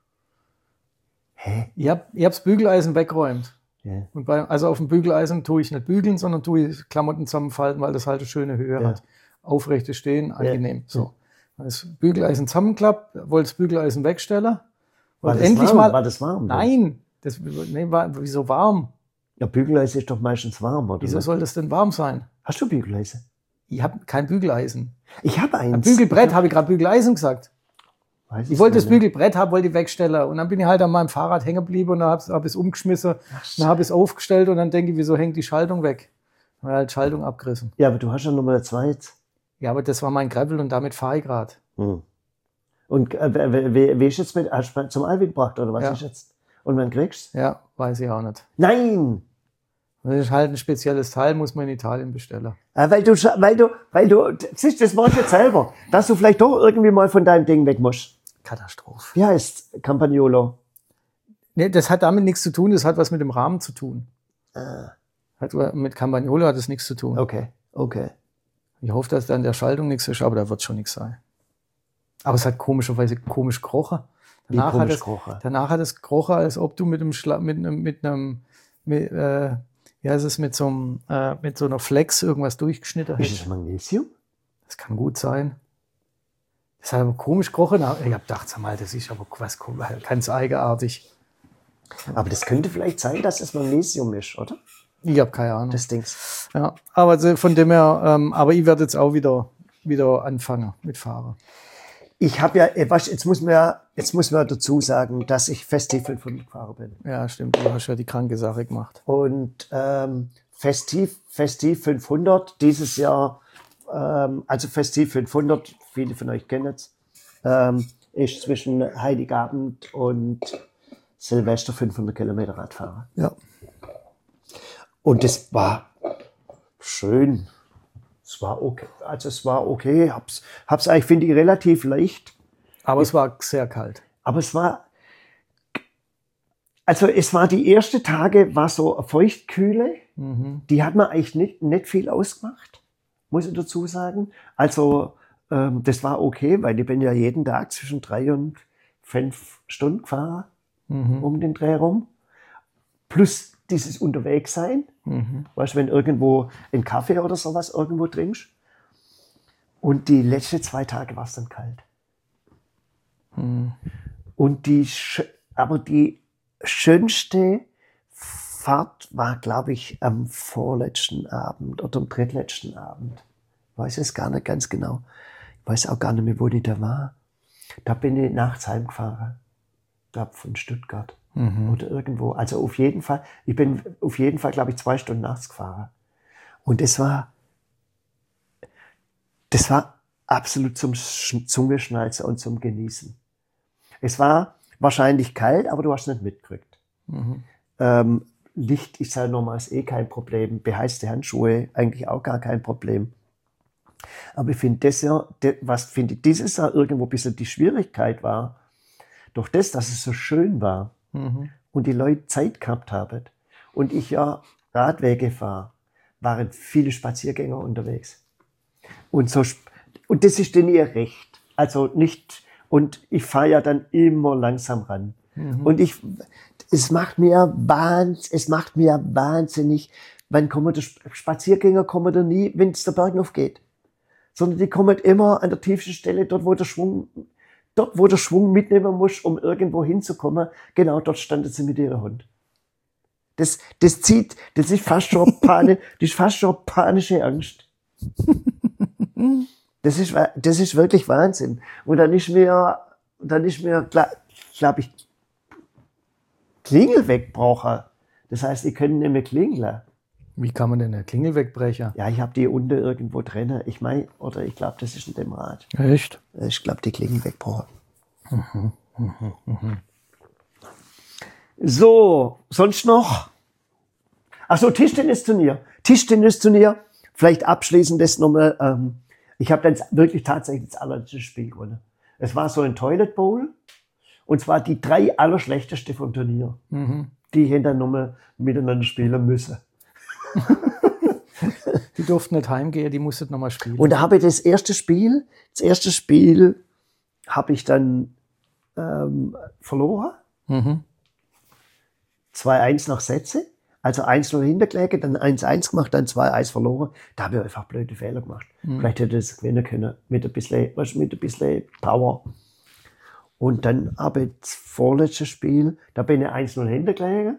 S1: Hä?
S2: Ich hab's Bügeleisen weggeräumt.
S1: Ja.
S2: Und also auf dem Bügeleisen tue ich nicht bügeln, sondern tue ich Klamotten zusammenfalten, weil das halt eine schöne Höhe hat. aufrechte Stehen, angenehm. So. Das Bügeleisen zusammenklappt, wollte das Bügeleisen wegstellen.
S1: War
S2: Und
S1: das
S2: endlich
S1: warm?
S2: mal.
S1: War das warm?
S2: Nein, wieso warm?
S1: Ja, Bügeleisen ist doch meistens warm, oder?
S2: Wieso soll das denn warm sein?
S1: Hast du Bügeleisen?
S2: Ich habe kein Bügeleisen.
S1: Ich habe eins.
S2: Ein Bügelbrett, habe ich gerade Bügeleisen gesagt.
S1: Weiß
S2: Ich wollte das
S1: nicht.
S2: Bügelbrett haben, wollte ich wegstellen. Und dann bin ich halt an meinem Fahrrad hängen geblieben und habe es umgeschmissen. Dann habe ich es aufgestellt und dann denke ich, wieso hängt die Schaltung weg? Dann habe ich halt Schaltung abgerissen.
S1: Ja, aber du hast ja Nummer 2 jetzt.
S2: Ja, aber das war mein Gravel und damit fahre ich gerade.
S1: Hm. Und wie ist jetzt mit, hast du zum Alvin gebracht, oder was
S2: Ja.
S1: ist jetzt? Und wann kriegst du?
S2: Ja, weiß ich auch nicht.
S1: Nein!
S2: Das ist halt ein spezielles Teil, muss man in Italien bestellen.
S1: Weil du, siehst, das machst du jetzt selber, dass du vielleicht doch irgendwie mal von deinem Ding weg musst.
S2: Katastrophe.
S1: Wie heißt Campagnolo?
S2: Nee, das hat damit nichts zu tun, das hat was mit dem Rahmen zu tun. Mit Campagnolo hat es nichts zu tun.
S1: Okay.
S2: Ich hoffe, dass da an der Schaltung nichts ist, aber da wird schon nichts sein. Aber es hat komischerweise komisch gerochen. Danach hat es gerochen, als ob du mit so einer Flex irgendwas durchgeschnitten
S1: Ist
S2: hast.
S1: das Magnesium?
S2: Das kann gut sein. Das hat aber komisch gerochen. Ich habe gedacht, sag mal, das ist aber was ganz eigenartig.
S1: Aber das könnte vielleicht sein, dass es Magnesium ist, oder?
S2: Ich habe keine Ahnung.
S1: Das Dings.
S2: Ja, aber von dem her, aber ich werde jetzt auch wieder anfangen mit Fahren.
S1: Ich habe ja, jetzt muss man dazu sagen, dass ich Festiv 500 gefahren bin.
S2: Ja, stimmt. Du hast ja die kranke Sache gemacht.
S1: Und Festiv 500 dieses Jahr, also Festiv 500, viele von euch kennen es, ist zwischen Heiligabend und Silvester 500 Kilometer Radfahren.
S2: Ja.
S1: Und das war schön. Es war okay. Also es war okay. Hab's eigentlich, finde ich, relativ leicht.
S2: Aber es war sehr kalt.
S1: Aber es war die ersten Tage, war so eine Feuchtkühle. Die hat man eigentlich nicht viel ausgemacht, muss ich dazu sagen. Also das war okay, weil ich bin ja jeden Tag zwischen 3 und 5 Stunden gefahren, um den Dreh rum. Plus dieses Unterwegssein. Weißt du, wenn irgendwo einen Kaffee oder sowas irgendwo trinkst. Und die letzten 2 Tage war es dann kalt. Und die schönste Fahrt war, glaube ich, am vorletzten Abend oder am drittletzten Abend. Ich weiß es gar nicht ganz genau. Ich weiß auch gar nicht mehr, wo ich da war. Da bin ich nachts heimgefahren. Ich glaube, von Stuttgart. Oder irgendwo. Also auf jeden Fall, ich bin auf jeden Fall, glaube ich, 2 Stunden nachts gefahren. Und das war absolut zum Zungeschnalzen und zum Genießen. Es war wahrscheinlich kalt, aber du hast es nicht mitgekriegt. Licht ist halt normals kein Problem. Beheizte Handschuhe eigentlich auch gar kein Problem. Aber ich finde dieses Jahr irgendwo ein bisschen die Schwierigkeit war, durch das, dass es so schön war und die Leute Zeit gehabt haben und ich ja Radwege fahre, waren viele Spaziergänger unterwegs. Und das ist denen ihr Recht. Also nicht, und ich fahre ja dann immer langsam ran. Und es macht mir wahnsinnig, Spaziergänger kommen da nie, wenn es der Berg aufgeht. Sondern die kommen immer an der tiefsten Stelle, dort wo der Schwung mitnehmen muss, um irgendwo hinzukommen. Genau dort standen sie mit ihrem Hund. Das ist fast schon panische Angst. Das ist wirklich Wahnsinn. Und dann ist mir, glaube ich, Klingel wegbrauchen. Das heißt, ich kann nicht mehr klingeln.
S2: Wie kann man denn eine Klingel wegbrechen?
S1: Ja, ich habe die unten irgendwo drin. Ich glaube, das ist in dem Rad.
S2: Echt?
S1: Ich glaube, die Klingel wegbrauchen. So, sonst noch? Achso, Tischtennisturnier. Vielleicht abschließend das nochmal. Ich habe dann wirklich tatsächlich das allerletzte Spiel gewonnen. Es war so ein Toilet Bowl. Und zwar die 3 allerschlechteste vom Turnier. Die hinterher nochmal miteinander spielen müssen.
S2: Die durften nicht heimgehen, die mussten nochmal spielen.
S1: Und da habe ich das erste Spiel habe ich dann verloren. 2-1 nach Sätze. Also 1-0 hintergelegen, dann 1-1 gemacht, dann 2-1 verloren. Da habe ich einfach blöde Fehler gemacht. Vielleicht hätte ich das gewinnen können mit ein bisschen Power. Und dann habe ich das vorletzte Spiel, da bin ich 1-0 hintergelegen.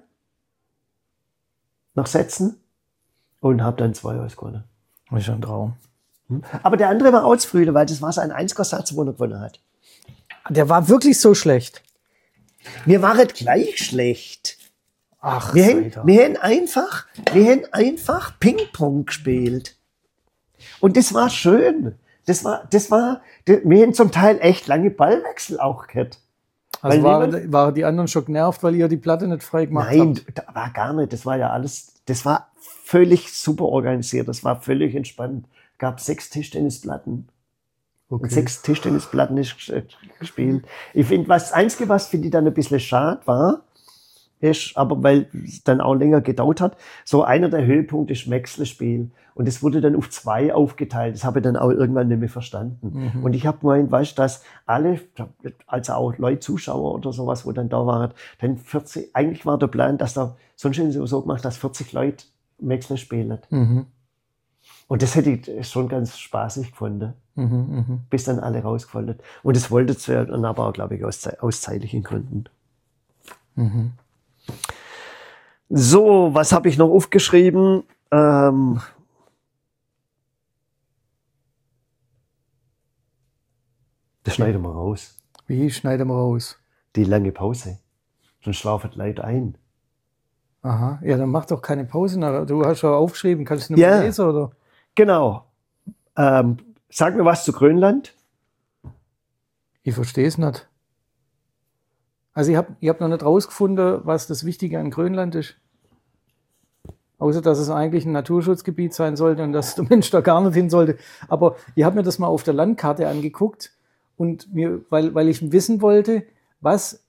S1: Nach Sätzen. Und habe dann 2-1 gewonnen.
S2: Das ist ein Traum.
S1: Aber der andere war auch zu früh, weil das war sein einziger Satz, wo er gewonnen hat.
S2: Der war wirklich so schlecht.
S1: Wir waren gleich schlecht.
S2: Ach,
S1: Wir haben einfach Ping-Pong gespielt. Und das war schön. Wir haben zum Teil echt lange Ballwechsel auch gehabt.
S2: Also waren die anderen schon genervt, weil ihr die Platte nicht frei gemacht habt?
S1: Nein, da war gar nicht. Das war ja alles, das war völlig super organisiert. Das war völlig entspannt. Gab 6 Tischtennisplatten. Okay. Und 6 Tischtennisplatten ist gespielt. Ich finde, das Einzige, was finde ich dann ein bisschen schade war, ist, aber weil es dann auch länger gedauert hat, so einer der Höhepunkte ist Wechselspiel. Und es wurde dann auf 2 aufgeteilt. Das habe ich dann auch irgendwann nicht mehr verstanden. Und ich habe gemeint, weißt du, dass alle, also auch Leute, Zuschauer oder sowas, wo dann da waren, dann 40, eigentlich war der Plan, dass da, sonst hätten sie so gemacht, dass 40 Leute Wechsel spielen. Und das hätte ich schon ganz spaßig gefunden. Bis dann alle rausgefallen. Und das wollte es dann aber auch, glaube ich, aus zeitlichen Gründen. So, was habe ich noch aufgeschrieben? Das schneiden wir raus.
S2: Wie schneiden wir raus?
S1: Die lange Pause. Sonst schlafen die Leute ein.
S2: Aha, ja, dann mach doch keine Pause. Du hast schon aufgeschrieben, kannst du nicht mehr lesen, oder?
S1: Genau. Sag mir was zu Grönland.
S2: Ich verstehe es nicht. Also ich hab noch nicht rausgefunden, was das Wichtige an Grönland ist. Außer, dass es eigentlich ein Naturschutzgebiet sein sollte und dass der Mensch da gar nicht hin sollte. Aber ich habe mir das mal auf der Landkarte angeguckt und weil ich wissen wollte, was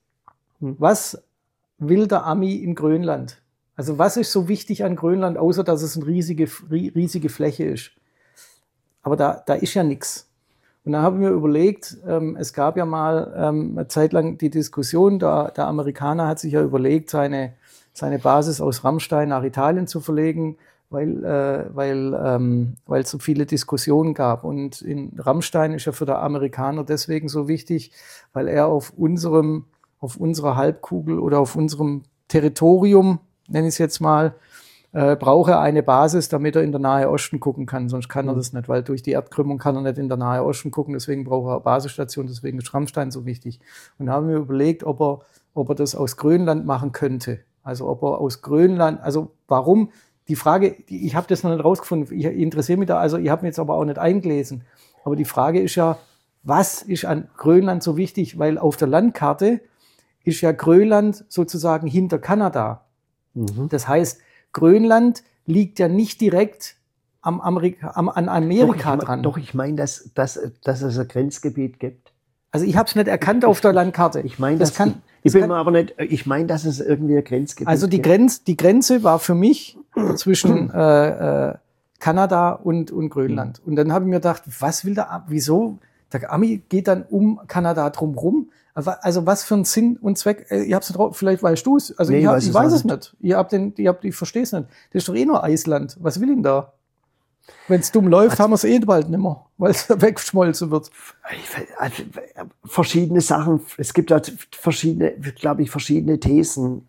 S2: will der Ami in Grönland? Also was ist so wichtig an Grönland, außer dass es eine riesige Fläche ist? Aber da ist ja nichts. Und dann habe ich mir überlegt, es gab ja mal eine Zeit lang die Diskussion, der Amerikaner hat sich ja überlegt, seine Basis aus Rammstein nach Italien zu verlegen, weil es so viele Diskussionen gab. Und in Rammstein ist ja für den Amerikaner deswegen so wichtig, weil er auf unserer Halbkugel oder auf unserem Territorium, nenne ich es jetzt mal, braucht er eine Basis, damit er in der Nahe Osten gucken kann. Sonst kann er das nicht, weil durch die Erdkrümmung kann er nicht in der Nahe Osten gucken. Deswegen braucht er eine Basisstation, deswegen ist Rammstein so wichtig. Und da haben wir überlegt, ob er das aus Grönland machen könnte. Also ob er aus Grönland, also warum? Die Frage, ich habe das noch nicht rausgefunden, ich interessiere mich da, also ich habe mir jetzt aber auch nicht eingelesen. Aber die Frage ist ja, was ist an Grönland so wichtig? Weil auf der Landkarte ist ja Grönland sozusagen hinter Kanada. Das heißt, Grönland liegt ja nicht direkt an Amerika dran.
S1: Doch, ich meine, dass es ein Grenzgebiet gibt.
S2: Also ich habe es nicht erkannt auf der Landkarte.
S1: Ich meine, dass es irgendwie ein Grenzgebiet
S2: also die Grenze war für mich zwischen Kanada und Grönland. Und dann habe ich mir gedacht, was will wieso? Der Ami geht dann um Kanada drumherum. Also was für ein Sinn und Zweck? Ich hab's nicht drauf, vielleicht weißt du es. Also nee, ich weiß es nicht. Ich verstehe es nicht. Das ist doch eh nur Eisland. Was will ihn da? Wenn es dumm läuft, haben wir es eh bald nicht mehr, weil es weggeschmolzen wird.
S1: Verschiedene Sachen. Es gibt halt verschiedene Thesen.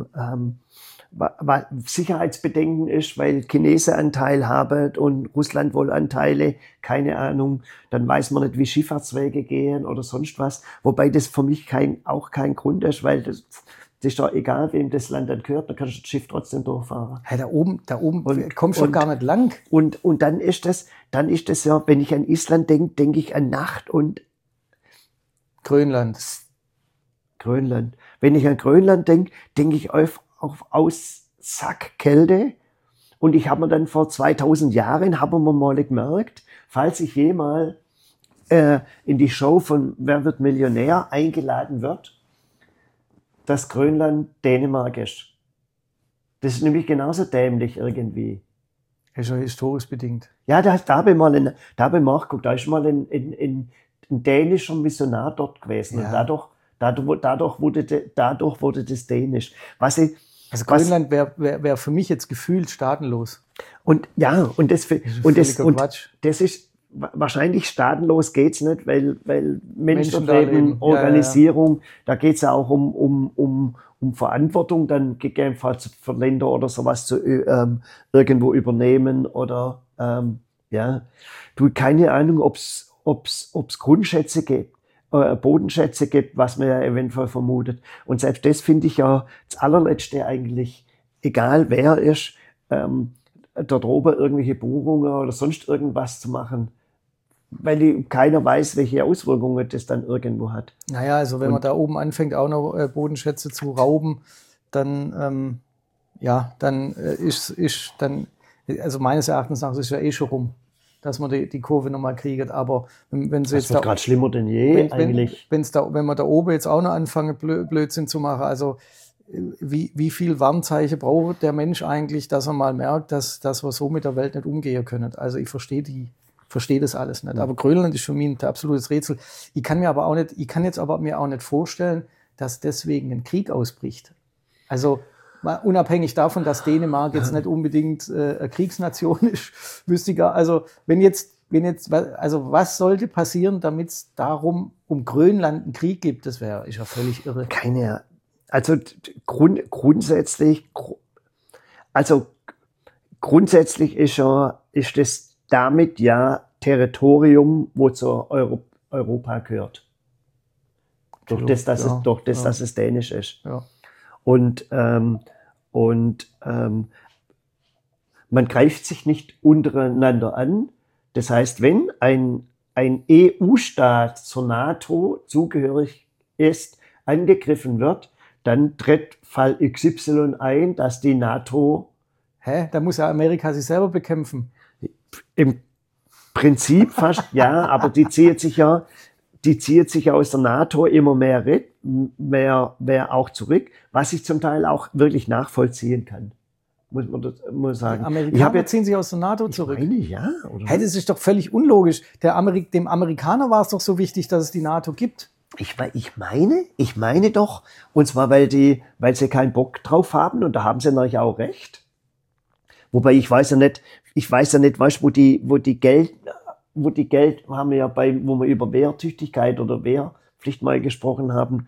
S1: Was Sicherheitsbedenken ist, weil Chinesen Anteil haben und Russland wohl Anteile, keine Ahnung, dann weiß man nicht, wie Schifffahrtswege gehen oder sonst was. Wobei das für mich auch kein Grund ist, weil das ist doch egal, wem das Land dann gehört, dann kannst du das Schiff trotzdem durchfahren.
S2: Ja, da oben kommst du doch gar nicht lang.
S1: Und dann ist das ja, wenn ich an Island denke ich an Nacht und
S2: Grönland.
S1: Wenn ich an Grönland denke ich aus Sackkälte. Und ich habe mir dann vor 2000 Jahren, mal gemerkt, falls ich jemals in die Show von Wer wird Millionär eingeladen wird, dass Grönland Dänemark ist. Das ist nämlich genauso dämlich irgendwie.
S2: Das ist ja historisch bedingt.
S1: Ja, da habe ich mal nachgeguckt, da ist mal ein dänischer Missionar dort gewesen. Ja. Und dadurch wurde das Dänisch. Was ich
S2: Also Grönland wäre für mich jetzt gefühlt staatenlos.
S1: Und ja, und das
S2: Quatsch.
S1: ist wahrscheinlich staatenlos geht's nicht, weil Menschenleben, Organisierung, da geht's ja auch um Verantwortung, dann gegebenenfalls für Länder oder sowas zu irgendwo übernehmen oder du, keine Ahnung, ob's Grundschätze gibt, Bodenschätze gibt, was man ja eventuell vermutet. Und selbst das finde ich ja das allerletzte eigentlich, egal wer ist, dort oben irgendwelche Bohrungen oder sonst irgendwas zu machen, weil keiner weiß, welche Auswirkungen das dann irgendwo hat.
S2: Naja, also wenn man da oben anfängt, auch noch Bodenschätze zu rauben, dann also meines Erachtens nach ist ja eh schon rum, dass man die Kurve nochmal kriegt. Aber wenn sie jetzt
S1: wird gerade schlimmer denn je eigentlich.
S2: Wenn man da oben jetzt auch noch anfangen, Blödsinn zu machen, also wie viel Warnzeichen braucht der Mensch eigentlich, dass er mal merkt, dass wir so mit der Welt nicht umgehen können. Also ich verstehe das alles nicht. Aber Grönland ist für mich ein absolutes Rätsel. Ich kann mir auch nicht vorstellen, dass deswegen ein Krieg ausbricht. Also unabhängig davon, dass Dänemark jetzt nicht unbedingt eine Kriegsnation ist, wüsste ich gar, also was sollte passieren, damit es darum um Grönland einen Krieg gibt? Das ist ja völlig irre.
S1: Also grundsätzlich ist das damit ja Territorium, wo zu Europa gehört. Durch das, dass es dänisch ist.
S2: Ja.
S1: Und man greift sich nicht untereinander an. Das heißt, wenn ein EU-Staat zur NATO zugehörig ist, angegriffen wird, dann tritt Fall XY ein, dass die NATO...
S2: Da muss ja Amerika sich selber bekämpfen.
S1: Im Prinzip fast, ja, aber die zieht sich ja aus der NATO immer mehr auch zurück, was ich zum Teil auch wirklich nachvollziehen kann. Muss sagen.
S2: Die Amerikaner ziehen sich aus der NATO zurück.
S1: Ich meine, ja. Oder?
S2: Das ist doch völlig unlogisch. Dem Amerikaner war es doch so wichtig, dass es die NATO gibt.
S1: Ich meine doch, und zwar, weil sie keinen Bock drauf haben, und da haben sie natürlich auch recht. Wobei ich weiß ja nicht, weißt, wo die Geld haben wir ja wo wir über Wehrtüchtigkeit oder Wehrpflicht mal gesprochen haben,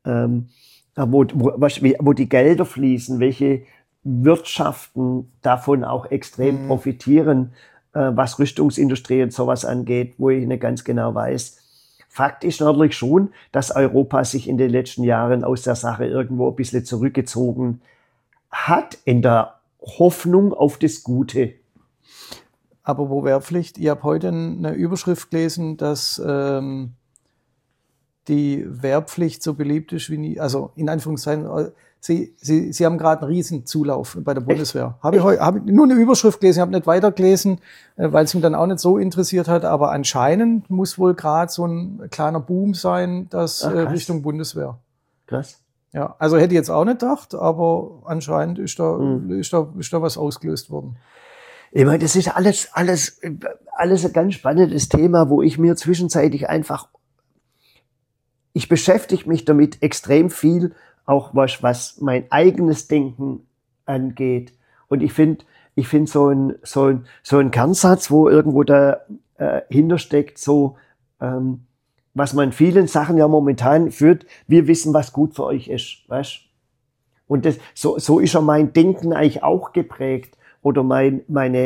S1: wo die Gelder fließen, welche Wirtschaften davon auch extrem profitieren, was Rüstungsindustrie und sowas angeht, wo ich nicht ganz genau weiß. Fakt ist natürlich schon, dass Europa sich in den letzten Jahren aus der Sache irgendwo ein bisschen zurückgezogen hat, in der Hoffnung auf das Gute.
S2: Aber wo Wehrpflicht? Ich habe heute eine Überschrift gelesen, dass die Wehrpflicht so beliebt ist wie nie. Also in Anführungszeichen, Sie haben gerade einen riesen Zulauf bei der Bundeswehr. Habe ich nur eine Überschrift gelesen, habe nicht weitergelesen, weil es mich dann auch nicht so interessiert hat. Aber anscheinend muss wohl gerade so ein kleiner Boom sein, Richtung Bundeswehr.
S1: Krass.
S2: Ja, also hätte ich jetzt auch nicht gedacht, aber anscheinend ist da was ausgelöst worden.
S1: Ich meine, das ist alles ein ganz spannendes Thema, wo ich mir zwischenzeitlich ich beschäftige mich damit extrem viel, auch was mein eigenes Denken angeht. Und ich finde so ein Kernsatz, wo irgendwo da hintersteckt, was man in vielen Sachen ja momentan führt, wir wissen, was gut für euch ist, weißt? Und so ist ja mein Denken eigentlich auch geprägt. Oder meine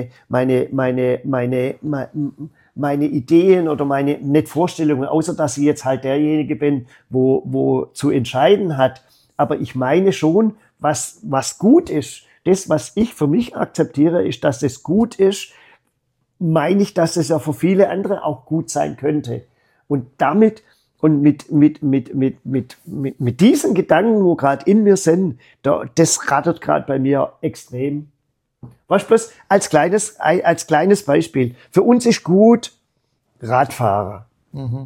S1: Ideen oder meine nicht Vorstellungen, außer dass ich jetzt halt derjenige bin, wo zu entscheiden hat. Aber ich meine schon, was gut ist. Das, was ich für mich akzeptiere, ist, dass es gut ist, meine ich, dass es ja für viele andere auch gut sein könnte. Und damit und mit diesen Gedanken, wo gerade in mir sind, das rattert gerade bei mir extrem. Was bloß als kleines Beispiel. Für uns ist gut Radfahrer.
S2: Mhm.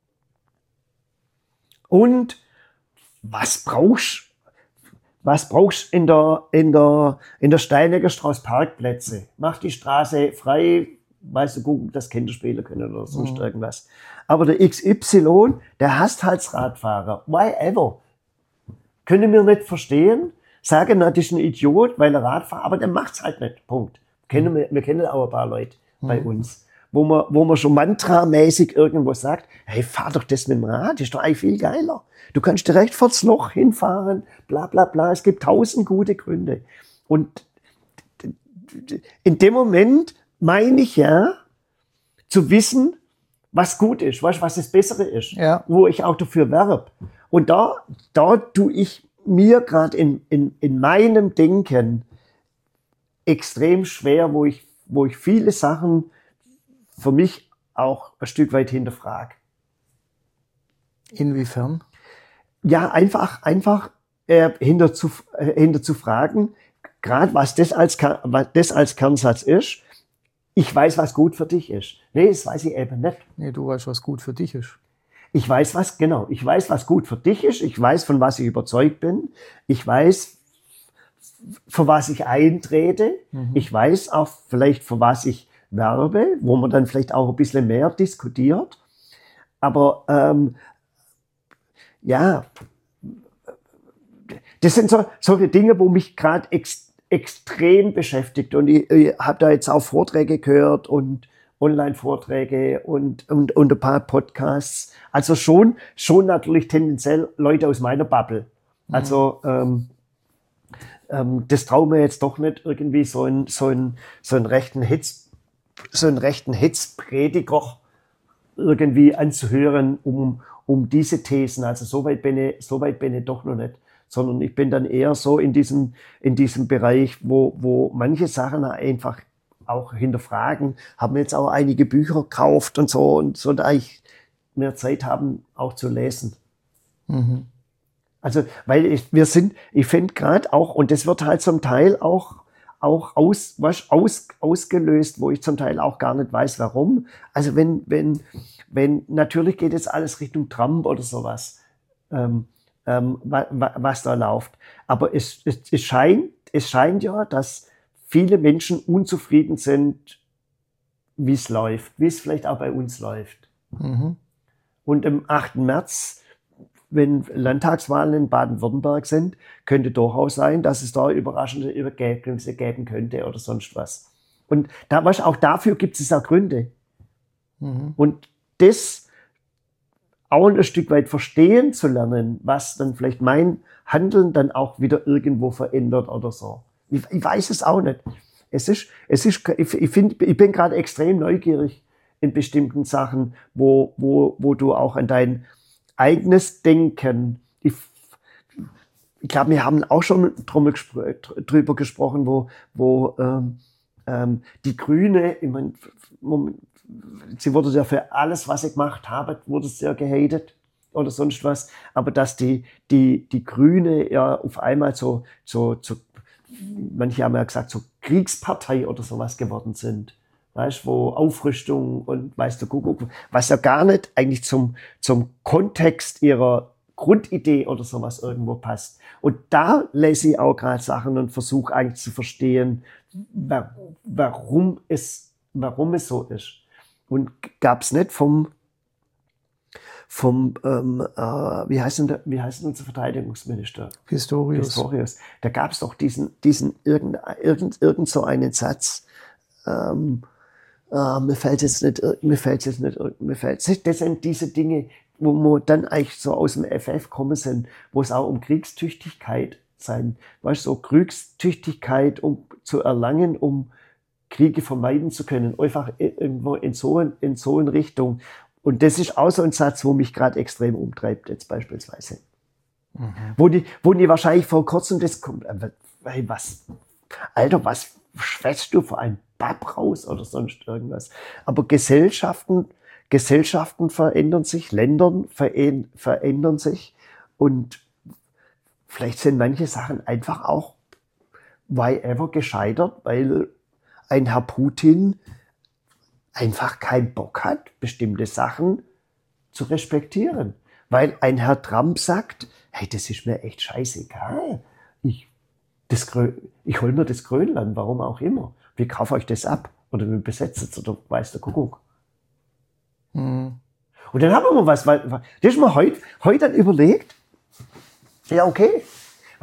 S1: Und was brauchst in der Steinegger Straße? Parkplätze. Mach die Straße frei, weißt du, gucken, dass Kinder spielen können oder sonst irgendwas. Aber der XY, der hasst halt Radfahrer. Why ever? Können wir nicht verstehen, sagen, na, das ist ein Idiot, weil er Radfahrt, aber der macht's halt nicht. Punkt. Wir kennen auch ein paar Leute bei uns, wo man schon mantramäßig irgendwo sagt, hey, fahr doch das mit dem Rad, das ist doch eigentlich viel geiler. Du kannst direkt vors Loch hinfahren, bla bla bla. Es gibt 1000 gute Gründe. Und in dem Moment meine ich ja, zu wissen, was gut ist, was das Bessere ist,
S2: Ja.
S1: wo ich auch dafür werbe. Und da tue ich mir gerade in meinem Denken extrem schwer, wo ich viele Sachen für mich auch ein Stück weit hinterfrage.
S2: Inwiefern?
S1: Ja, einfach hinter zu fragen, gerade was das als Kernsatz ist. Ich weiß, was gut für dich ist. Nee, das weiß ich eben nicht.
S2: Nee, du weißt, was gut für dich ist.
S1: Ich weiß, was gut für dich ist. Ich weiß, von was ich überzeugt bin. Ich weiß, für was ich eintrete. Ich weiß auch vielleicht, für was ich werbe, wo man dann vielleicht auch ein bisschen mehr diskutiert. Aber ja, das sind solche Dinge, wo mich gerade extrem beschäftigt. Und ich habe da jetzt auch Vorträge gehört und Online-Vorträge und ein paar Podcasts. Also schon natürlich tendenziell Leute aus meiner Bubble. Also das trauen wir jetzt doch nicht irgendwie so einen rechten Hitzprediger irgendwie anzuhören, um diese Thesen. Also so weit bin ich doch noch nicht. Sondern ich bin dann eher so in diesem Bereich, wo manche Sachen einfach auch hinterfragen, haben jetzt auch einige Bücher gekauft und so da ich mehr Zeit haben, auch zu lesen. Also, weil ich finde gerade auch, und das wird halt zum Teil auch ausgelöst, wo ich zum Teil auch gar nicht weiß, warum. Also wenn natürlich geht jetzt alles Richtung Trump oder sowas, was da läuft. Aber es scheint ja, dass viele Menschen unzufrieden sind, wie es läuft, wie es vielleicht auch bei uns läuft. Und am 8. März, wenn Landtagswahlen in Baden-Württemberg sind, könnte durchaus sein, dass es da überraschende Ergebnisse geben könnte oder sonst was. Und auch dafür gibt es auch Gründe. Und das auch ein Stück weit verstehen zu lernen, was dann vielleicht mein Handeln dann auch wieder irgendwo verändert oder so. Ich weiß es auch nicht. Ich bin gerade extrem neugierig in bestimmten Sachen, wo du auch an dein eigenes Denken, ich glaube, wir haben auch schon drüber gesprochen, wo die Grüne, ich meine, sie wurde ja für alles, was sie gemacht habe, wurde sehr gehatet oder sonst was. Aber dass die Grüne ja auf einmal so manche haben ja gesagt, so Kriegspartei oder sowas geworden sind. Weißt, wo Aufrüstung und weißt du, Kuckuck, was ja gar nicht eigentlich zum Kontext ihrer Grundidee oder sowas irgendwo passt. Und da lese ich auch gerade Sachen und versuche eigentlich zu verstehen, warum es so ist. Und gab's nicht vom wie heißt unser Verteidigungsminister?
S2: Pistorius.
S1: Da gab's doch diesen irgend so einen Satz. Mir fällt jetzt nicht. Das sind diese Dinge, wo wir dann eigentlich so aus dem FF kommen sind, wo es auch um Kriegstüchtigkeit sein, weißt du, so Kriegstüchtigkeit um zu erlangen, um Kriege vermeiden zu können, einfach irgendwo in so eine Richtung. Und das ist auch so ein Satz, wo mich gerade extrem umtreibt, jetzt beispielsweise. Wo die wahrscheinlich vor kurzem das kommt, was schwätzt du für ein Bab raus oder sonst irgendwas. Aber Gesellschaften verändern sich, Ländern verändern sich und vielleicht sind manche Sachen einfach auch gescheitert, weil ein Herr Putin einfach keinen Bock hat, bestimmte Sachen zu respektieren. Weil ein Herr Trump sagt, hey, das ist mir echt scheißegal. Ich hol mir das Grönland, warum auch immer. Wir kaufen euch das ab oder wir besetzen es oder weiß der Kuckuck. Und dann haben wir was, weil das ist mir heute dann überlegt, ja okay,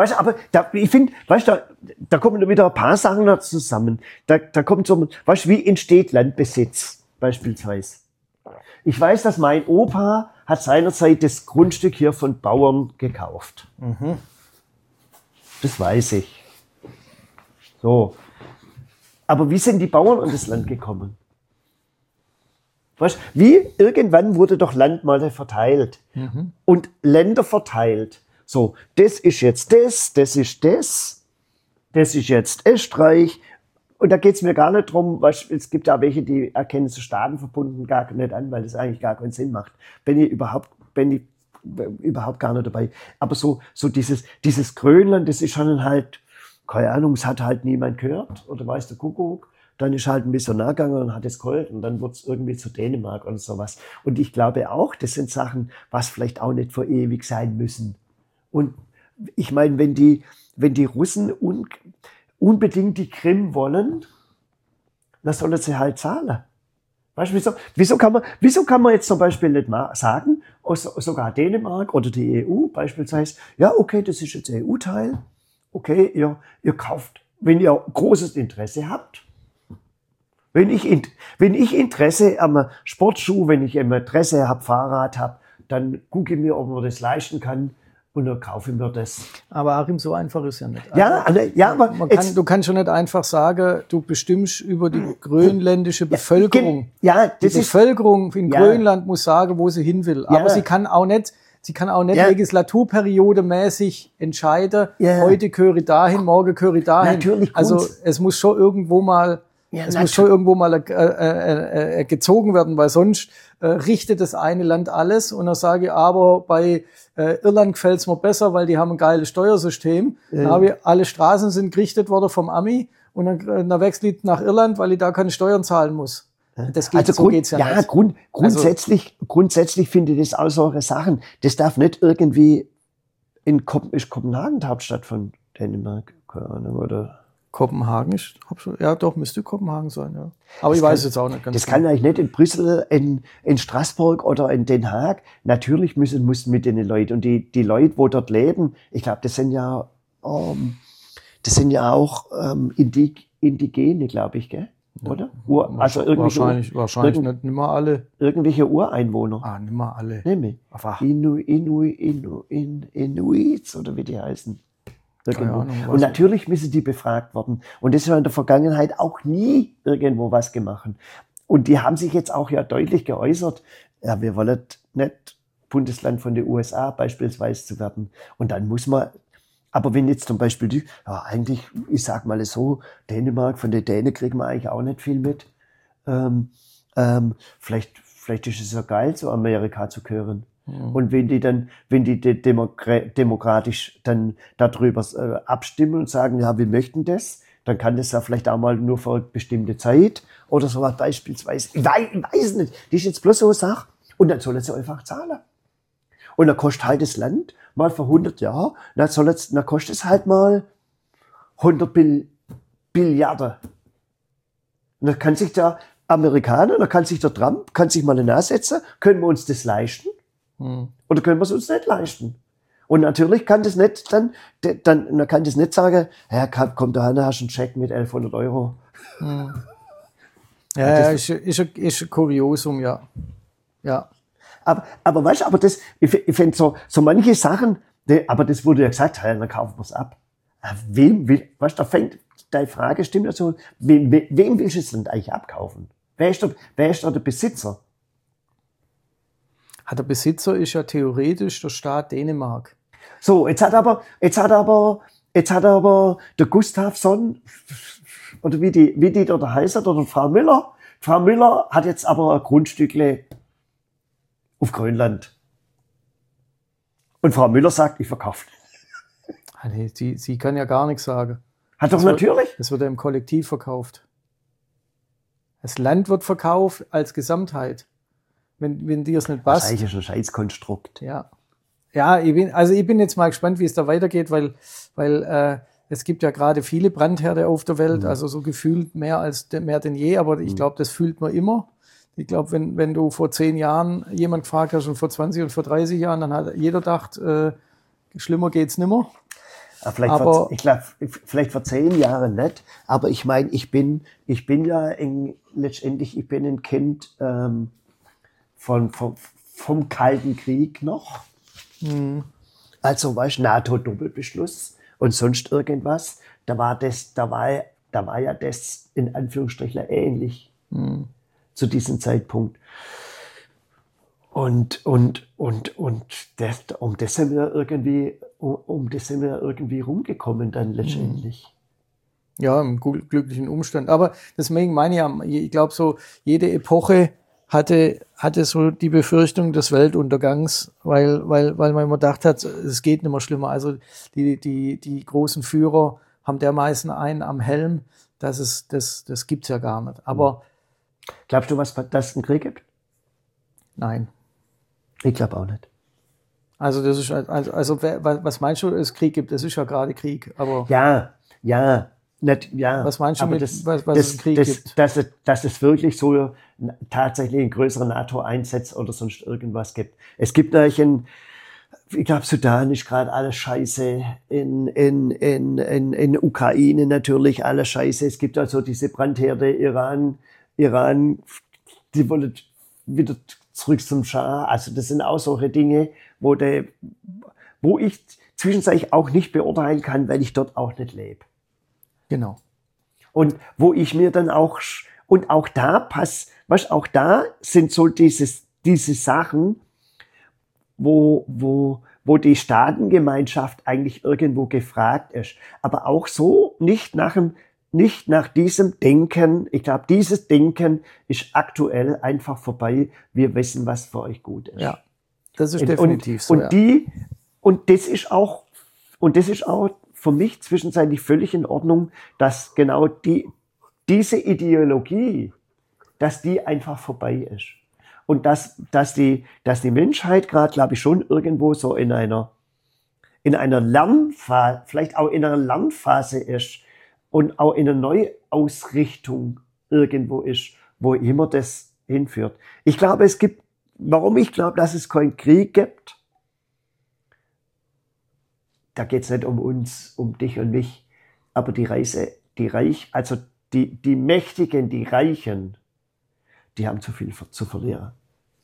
S1: Weißt du, aber ich finde, weißt du, da kommen wieder ein paar Sachen da zusammen. Da kommt so, weißt du, wie entsteht Landbesitz beispielsweise? Ich weiß, dass mein Opa hat seinerzeit das Grundstück hier von Bauern gekauft. Mhm. Das weiß ich. So. Aber wie sind die Bauern an das Land gekommen? Weißt, wie irgendwann wurde doch Land mal verteilt und Länder verteilt. So, das ist jetzt das ist das ist jetzt Österreich. Und da geht's mir gar nicht drum, weißt, es gibt ja welche, die erkennen so staatenverbunden gar nicht an, weil das eigentlich gar keinen Sinn macht. Bin ich überhaupt gar nicht dabei. Aber so dieses Grönland, das ist schon halt, keine Ahnung, es hat halt niemand gehört oder weiß der Kuckuck. Dann ist halt ein Missionar gegangen und hat es geholt und dann wird es irgendwie zu Dänemark oder sowas. Und ich glaube auch, das sind Sachen, was vielleicht auch nicht für ewig sein müssen. Und ich meine, wenn die Russen unbedingt die Krim wollen, dann sollen sie halt zahlen. Weißt du, wieso kann man jetzt zum Beispiel nicht mal sagen, sogar Dänemark oder die EU beispielsweise, ja, okay, das ist jetzt EU-Teil, okay, ihr kauft, wenn ihr großes Interesse habt. Wenn ich Interesse am Sportschuh, wenn ich Interesse habe, Fahrrad habe, dann gucke ich mir, ob man das leisten kann und dann kaufe ich mir das.
S2: Aber Achim, so einfach ist ja nicht.
S1: Aber
S2: du kannst schon nicht einfach sagen, du bestimmst über die grönländische Bevölkerung. Die Bevölkerung in Grönland muss sagen, wo sie hin will. Aber sie kann auch nicht legislaturperiodemäßig entscheiden, heute gehöre ich dahin, morgen gehöre ich dahin.
S1: Natürlich.
S2: Also es muss schon irgendwo mal gezogen werden, weil sonst richtet das eine Land alles und dann sage ich, aber bei Irland gefällt's mir besser, weil die haben ein geiles Steuersystem. Dann habe ich, alle Straßen sind gerichtet worden vom Ami und dann wechsle ich nach Irland, weil ich da keine Steuern zahlen muss. Das geht, also so geht's ja nicht.
S1: Grundsätzlich finde ich das auch solche Sachen. Das darf nicht irgendwie ist Kopenhagen die Hauptstadt von Dänemark, keine Ahnung, oder?
S2: Kopenhagen ist, ja doch, müsste Kopenhagen sein, ja. Aber ich weiß jetzt auch nicht ganz
S1: genau. Das kann eigentlich nicht in Brüssel, in Straßburg oder in Den Haag. Natürlich müssen mit den Leuten. Und die Leute, wo dort leben, ich glaube, das sind ja auch Indigene, glaube ich, gell? Oder?
S2: Also wahrscheinlich nicht mehr alle.
S1: Irgendwelche Ureinwohner.
S2: Nicht mehr alle.
S1: Nämlich. Inuits oder wie die heißen. Und natürlich müssen die befragt werden. Und das ist ja in der Vergangenheit auch nie irgendwo was gemacht. Und die haben sich jetzt auch ja deutlich geäußert, ja, wir wollen nicht Bundesland von den USA beispielsweise zu werden. Und dann muss man, aber wenn jetzt zum Beispiel eigentlich, ich sag mal so, Dänemark, von den Dänen kriegen wir eigentlich auch nicht viel mit. Vielleicht ist es ja geil, zu Amerika zu gehören. Und wenn die demokratisch dann darüber abstimmen und sagen, ja, wir möchten das, dann kann das ja vielleicht auch mal nur für eine bestimmte Zeit oder sowas beispielsweise. Ich weiß nicht, das ist jetzt bloß so eine Sache. Und dann sollen sie einfach zahlen. Und dann kostet halt das Land mal für 100 Jahre, dann kostet es halt mal 100 Billiarden. Und dann kann sich der Amerikaner, dann kann sich der Trump, kann sich mal eine Nase setzen, können wir uns das leisten? Oder können wir es uns nicht leisten? Und natürlich kann das nicht dann kann das nicht sagen, ja, komm da hin, hast du einen Scheck mit 1100 €.
S2: Ja, ist ein Kuriosum, ja. Ja.
S1: Aber weißt du, ich finde so manche Sachen, aber das wurde ja gesagt, ja, dann kaufen wir es ab. Weißt du, deine Frage stimmt ja so, wem willst du es denn eigentlich abkaufen? Wer ist da der Besitzer?
S2: Der Besitzer ist ja theoretisch der Staat Dänemark.
S1: So, jetzt hat aber der Gustafsson, oder wie die dort heißt, oder Frau Müller. Frau Müller hat jetzt aber ein Grundstückle auf Grönland. Und Frau Müller sagt, ich verkaufe.
S2: Nee, sie kann ja gar nichts sagen.
S1: Natürlich.
S2: Das wird ja im Kollektiv verkauft. Das Land wird verkauft als Gesamtheit. Wenn dir es nicht passt.
S1: Das ist eigentlich ein Scheißkonstrukt.
S2: Ja. Ja, ich bin jetzt mal gespannt, wie es da weitergeht, weil es gibt ja gerade viele Brandherde auf der Welt, also so gefühlt mehr denn je, aber ich glaube, das fühlt man immer. Ich glaube, wenn du vor 10 Jahren jemand gefragt hast und vor 20 und vor 30 Jahren, dann hat jeder gedacht, schlimmer geht's nimmer. Aber
S1: ich glaube, vielleicht vor 10 Jahren nicht. Aber ich meine, ich bin ja letztendlich, ich bin ein Kind vom Kalten Krieg noch. Also, weißt du, NATO-Doppelbeschluss und sonst irgendwas. Da war ja das in Anführungsstrichen ähnlich zu diesem Zeitpunkt. Und um das sind wir irgendwie rumgekommen dann letztendlich.
S2: ja, im glücklichen Umstand. Aber deswegen meine ich ja, ich glaube so, jede Epoche hatte so die Befürchtung des Weltuntergangs, weil man immer gedacht hat, es geht nicht mehr schlimmer. Also die großen Führer haben dermaßen einen am Helm, das gibt's ja gar nicht. Aber
S1: Glaubst du, dass es einen Krieg gibt?
S2: nein.
S1: Ich glaube auch nicht.
S2: Also das ist was meinst du, es Krieg gibt? Das ist ja gerade Krieg. Aber was meinst du mit, was es einen Krieg gibt?
S1: Dass es wirklich so tatsächlich einen größeren NATO-Einsatz oder sonst irgendwas gibt. Es gibt natürlich ich glaube, Sudan ist gerade alles scheiße, in Ukraine natürlich alles scheiße. Es gibt also diese Brandherde Iran, die wollen wieder zurück zum Schah. Also das sind auch solche Dinge, wo ich zwischenzeitlich auch nicht beurteilen kann, weil ich dort auch nicht lebe.
S2: Genau.
S1: Und wo ich mir dann auch da sind so diese Sachen, wo die Staatengemeinschaft eigentlich irgendwo gefragt ist. Aber auch so nicht nach diesem Denken. Ich glaube, dieses Denken ist aktuell einfach vorbei. Wir wissen, was für euch gut ist.
S2: Ja, das ist definitiv so.
S1: Und das ist auch für mich zwischenzeitlich völlig in Ordnung, dass genau diese Ideologie, dass die einfach vorbei ist. Und dass die Menschheit gerade, glaube ich, schon irgendwo so in einer Lernphase, vielleicht auch in einer Lernphase ist und auch in einer Neuausrichtung irgendwo ist, wo immer das hinführt. Ich glaube, warum ich glaube, dass es keinen Krieg gibt, da geht es nicht um uns, um dich und mich, aber die Mächtigen, die Reichen, die haben zu viel zu verlieren.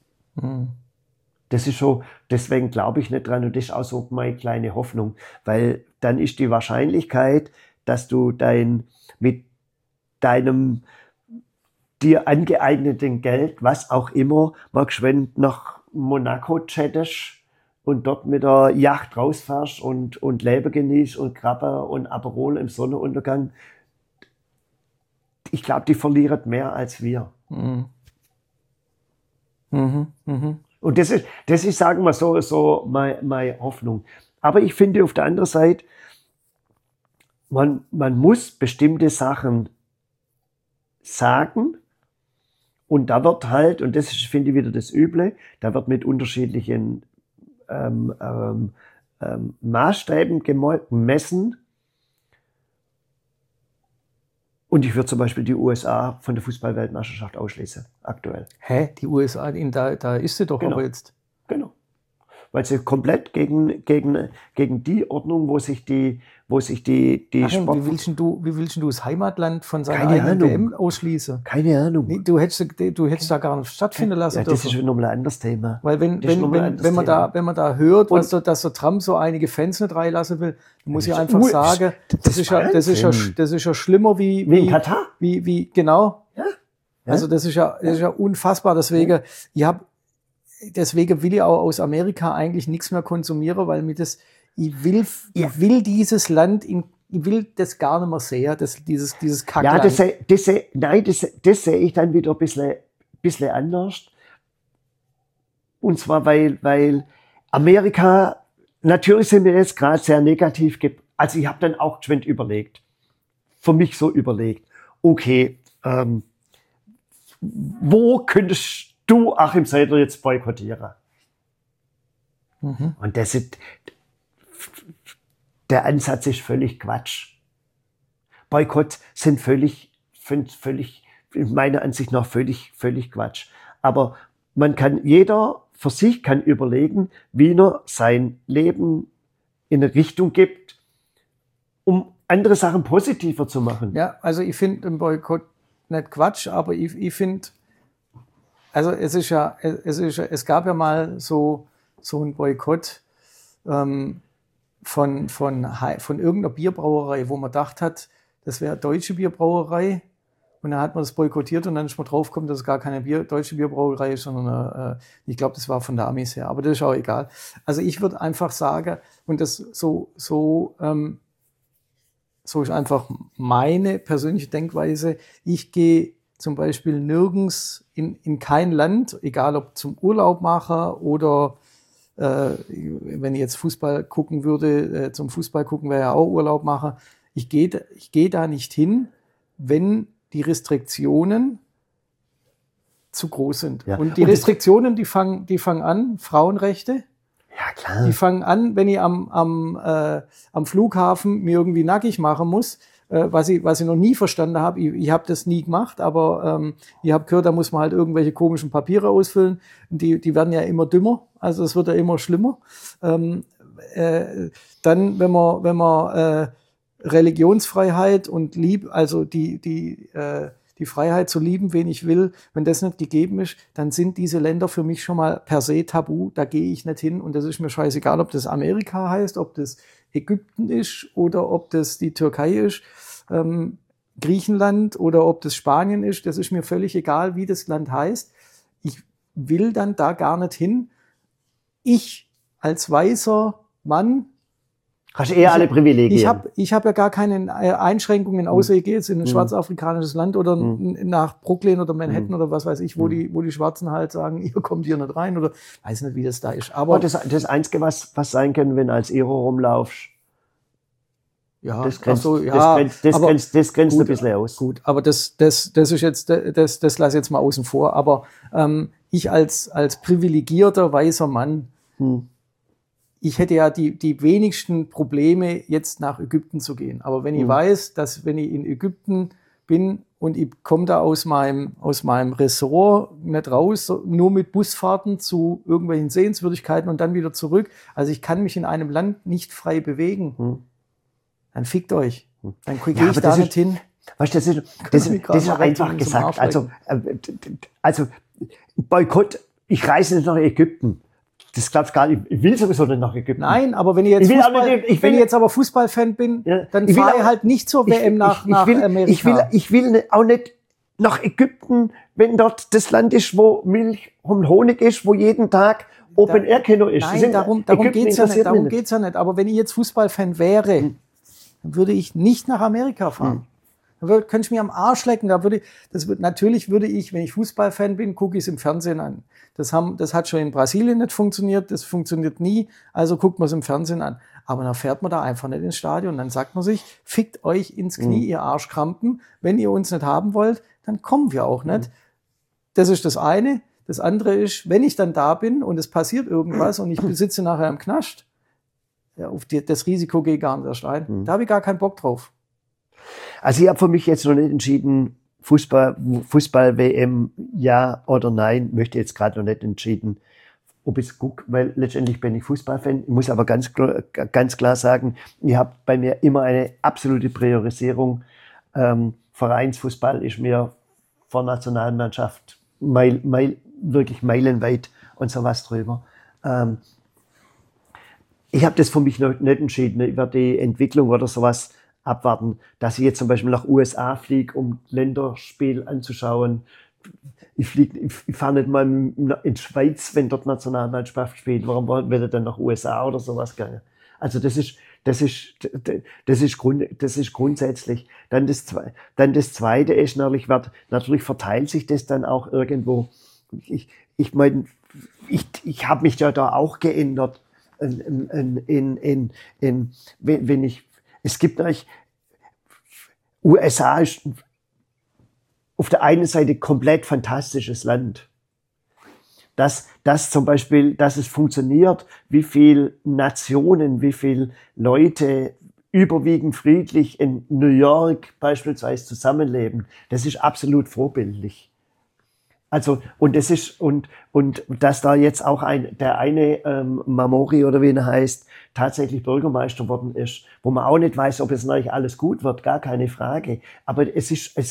S1: Das ist so, deswegen glaube ich nicht dran und das ist auch so meine kleine Hoffnung, weil dann ist die Wahrscheinlichkeit, dass du mit deinem dir angeeigneten Geld, was auch immer, mal geschwind nach Monaco chattest und dort mit der Yacht rausfährst und Leben genießt und Krabbe und Aperol im Sonnenuntergang. Ich glaube, die verlieren mehr als wir. Und das ist, sagen wir so meine Hoffnung. Aber ich finde auf der anderen Seite, man muss bestimmte Sachen sagen und da wird halt, und das ist, finde ich, wieder das Üble, da wird mit unterschiedlichen Maßstäben gemessen. Und ich würde zum Beispiel die USA von der Fußball-Weltmeisterschaft ausschließen, aktuell.
S2: Hä? Die USA, da ist sie doch aber jetzt.
S1: Genau. Weil sie komplett gegen die Ordnung, wo sich die
S2: Sport... Wie willst du das Heimatland von seiner eigenen WM ausschließen?
S1: Keine Ahnung.
S2: Nee, du hättest da gar nicht stattfinden lassen.
S1: Ja, das ist nochmal ein anderes Thema.
S2: Weil wenn man da hört, dass der Trump so einige Fans nicht reinlassen will, muss ich einfach sagen, das ist ja schlimmer wie
S1: in Katar.
S2: Wie genau.
S1: Ja.
S2: Also das ist ja unfassbar. Deswegen will ich auch aus Amerika eigentlich nichts mehr konsumieren, weil ich will dieses Land, ich will das gar nicht mehr sehen, dieses Kackland.
S1: Ja, das sehe ich dann wieder ein bisschen anders. Und zwar, weil Amerika, natürlich sind wir jetzt gerade sehr negativ, also ich habe dann auch geschwind überlegt, für mich so überlegt, okay, wo könntest du Achim Seidler jetzt boykottieren? Und der Ansatz ist völlig Quatsch. Boykott sind völlig, in meiner Ansicht nach völlig Quatsch. Aber jeder für sich kann überlegen, wie er sein Leben in eine Richtung gibt, um andere Sachen positiver zu machen.
S2: Ja, also ich finde den Boykott nicht Quatsch, aber ich finde, also es gab ja mal so einen Boykott von irgendeiner Bierbrauerei, wo man gedacht hat, das wäre deutsche Bierbrauerei. Und dann hat man das boykottiert und dann ist man draufgekommen, dass es gar keine deutsche Bierbrauerei ist, sondern ich glaube, das war von der Amis her. Aber das ist auch egal. Also ich würde einfach sagen, und das so ist einfach meine persönliche Denkweise, ich gehe zum Beispiel nirgends in kein Land, egal ob zum Urlaub mache oder wenn ich jetzt Fußball gucken würde, zum Fußball gucken wäre ja auch Urlaub machen. Ich gehe da nicht hin, wenn die Restriktionen zu groß sind.
S1: Ja.
S2: Und die Restriktionen, die fangen an, Frauenrechte.
S1: Ja, klar.
S2: Die fangen an, wenn ich am Flughafen mir irgendwie nackig machen muss, was ich noch nie verstanden habe. Ich habe das nie gemacht, aber ich habe gehört, da muss man halt irgendwelche komischen Papiere ausfüllen. Die werden ja immer dümmer, also es wird ja immer schlimmer. Dann, wenn man Religionsfreiheit und also die Freiheit zu lieben, wen ich will, wenn das nicht gegeben ist, dann sind diese Länder für mich schon mal per se tabu, da gehe ich nicht hin und das ist mir scheißegal, ob das Amerika heißt, ob das Ägypten ist oder ob das die Türkei ist, Griechenland oder ob das Spanien ist, das ist mir völlig egal, wie das Land heißt. Ich will dann da gar nicht hin. Ich als weißer Mann
S1: hast eher alle Privilegien.
S2: Ich hab ja gar keine Einschränkungen, außer ich gehe jetzt in ein schwarzafrikanisches Land oder nach Brooklyn oder Manhattan oder was weiß ich, wo die Schwarzen halt sagen, ihr kommt hier nicht rein oder weiß nicht, wie das da ist. Aber
S1: das Einzige, was sein kann, wenn du als Iro rumlaufst,
S2: ja,
S1: das grenzt
S2: gut,
S1: ein bisschen aus.
S2: Gut, aber das ist jetzt, das lasse ich jetzt mal außen vor. Aber ich als privilegierter weißer Mann, ich hätte ja die wenigsten Probleme, jetzt nach Ägypten zu gehen. Aber wenn ich weiß, dass wenn ich in Ägypten bin und ich komme da aus meinem Ressort nicht raus, nur mit Busfahrten zu irgendwelchen Sehenswürdigkeiten und dann wieder zurück. Also ich kann mich in einem Land nicht frei bewegen. Dann fickt euch. Dann gehe ich da nicht hin.
S1: Weißt du, das ist einfach gesagt. Also Boykott, ich reise nicht nach Ägypten. Das glaubst du gar nicht. Ich will sowieso nicht nach Ägypten.
S2: Nein, aber wenn ich jetzt aber Fußballfan bin, dann fahre ich halt nicht zur WM nach Amerika.
S1: Ich will auch nicht nach Ägypten, wenn dort das Land ist, wo Milch und Honig ist, wo jeden Tag Open-Air-Kino ist.
S2: Nein, darum geht's ja nicht. Aber wenn ich jetzt Fußballfan wäre, dann würde ich nicht nach Amerika fahren. Dann könnte ich mir am Arsch lecken. Natürlich würde ich, wenn ich Fußballfan bin, gucke ich es im Fernsehen an. Das hat schon in Brasilien nicht funktioniert, das funktioniert nie, also guckt man es im Fernsehen an. Aber dann fährt man da einfach nicht ins Stadion. Dann sagt man sich, fickt euch ins Knie, ihr Arschkrampen. Wenn ihr uns nicht haben wollt, dann kommen wir auch nicht. Das ist das eine. Das andere ist, wenn ich dann da bin und es passiert irgendwas und ich sitze nachher im Knast, ja, das Risiko gehe ich gar nicht erst ein. Da habe ich gar keinen Bock drauf.
S1: Also ich habe für mich jetzt noch nicht entschieden, Fußball-WM ja oder nein, möchte jetzt gerade noch nicht entschieden, ob ich es gucke, weil letztendlich bin ich Fußballfan. Ich muss aber ganz klar sagen, ich habe bei mir immer eine absolute Priorisierung. Vereinsfußball ist mir vor Nationalmannschaft wirklich meilenweit und sowas drüber. Ich habe das für mich noch nicht entschieden. Ich werde die Entwicklung oder sowas abwarten, dass ich jetzt zum Beispiel nach USA fliege, um Länderspiel anzuschauen. Ich fahre nicht mal in die Schweiz, wenn dort Nationalmannschaft spielt. Warum wird er dann nach USA oder sowas gegangen? Also das ist grundsätzlich. Dann das Zweite ist natürlich verteilt sich das dann auch irgendwo. Ich meine, ich habe mich ja da auch geändert. Es gibt eigentlich, USA ist auf der einen Seite komplett fantastisches Land. Dass zum Beispiel, dass es funktioniert, wie viel Nationen, wie viel Leute überwiegend friedlich in New York beispielsweise zusammenleben, das ist absolut vorbildlich. Also, und das ist, und dass da jetzt auch der eine Mamori oder wie er heißt, tatsächlich Bürgermeister worden ist, wo man auch nicht weiß, ob es natürlich alles gut wird, gar keine Frage. Aber es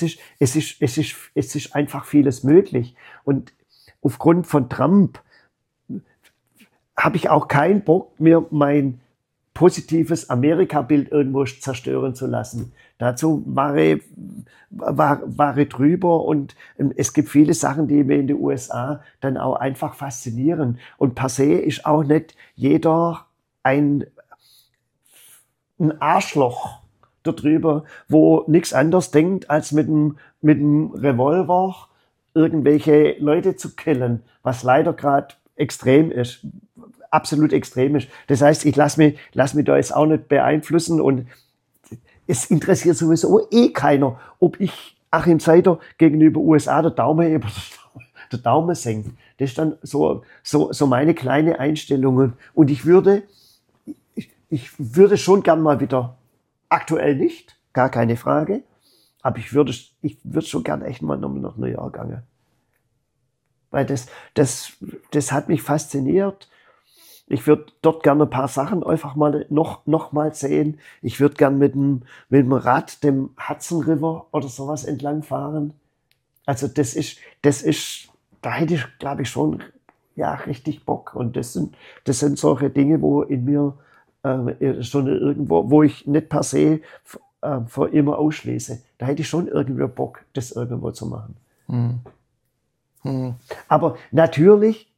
S1: ist einfach vieles möglich. Und aufgrund von Trump habe ich auch keinen Bock, mir mein positives Amerika-Bild irgendwo zerstören zu lassen. Dazu war ich drüber und es gibt viele Sachen, die mir in den USA dann auch einfach faszinieren. Und per se ist auch nicht jeder ein Arschloch da drüber, wo nichts anderes denkt, als mit dem Revolver irgendwelche Leute zu killen, was leider gerade extrem ist. Absolut extrem ist. Das heißt, ich lass mich da jetzt auch nicht beeinflussen und es interessiert sowieso keiner, ob ich Achim Seiter gegenüber USA der Daumen hebe oder der Daumen senkt. Das ist dann so meine kleine Einstellung. Und ich würde schon gern mal wieder, aktuell nicht, gar keine Frage, aber ich würde schon gern echt mal noch nach New York gehen. Weil das hat mich fasziniert. Ich würde dort gerne ein paar Sachen einfach mal noch mal sehen. Ich würde gern mit dem Rad dem Hudson River oder sowas entlang fahren. Also da hätte ich, glaube ich, schon richtig Bock. Und das sind solche Dinge, wo in mir schon irgendwo, wo ich nicht per se vor immer ausschließe. Da hätte ich schon irgendwie Bock, das irgendwo zu machen. Aber natürlich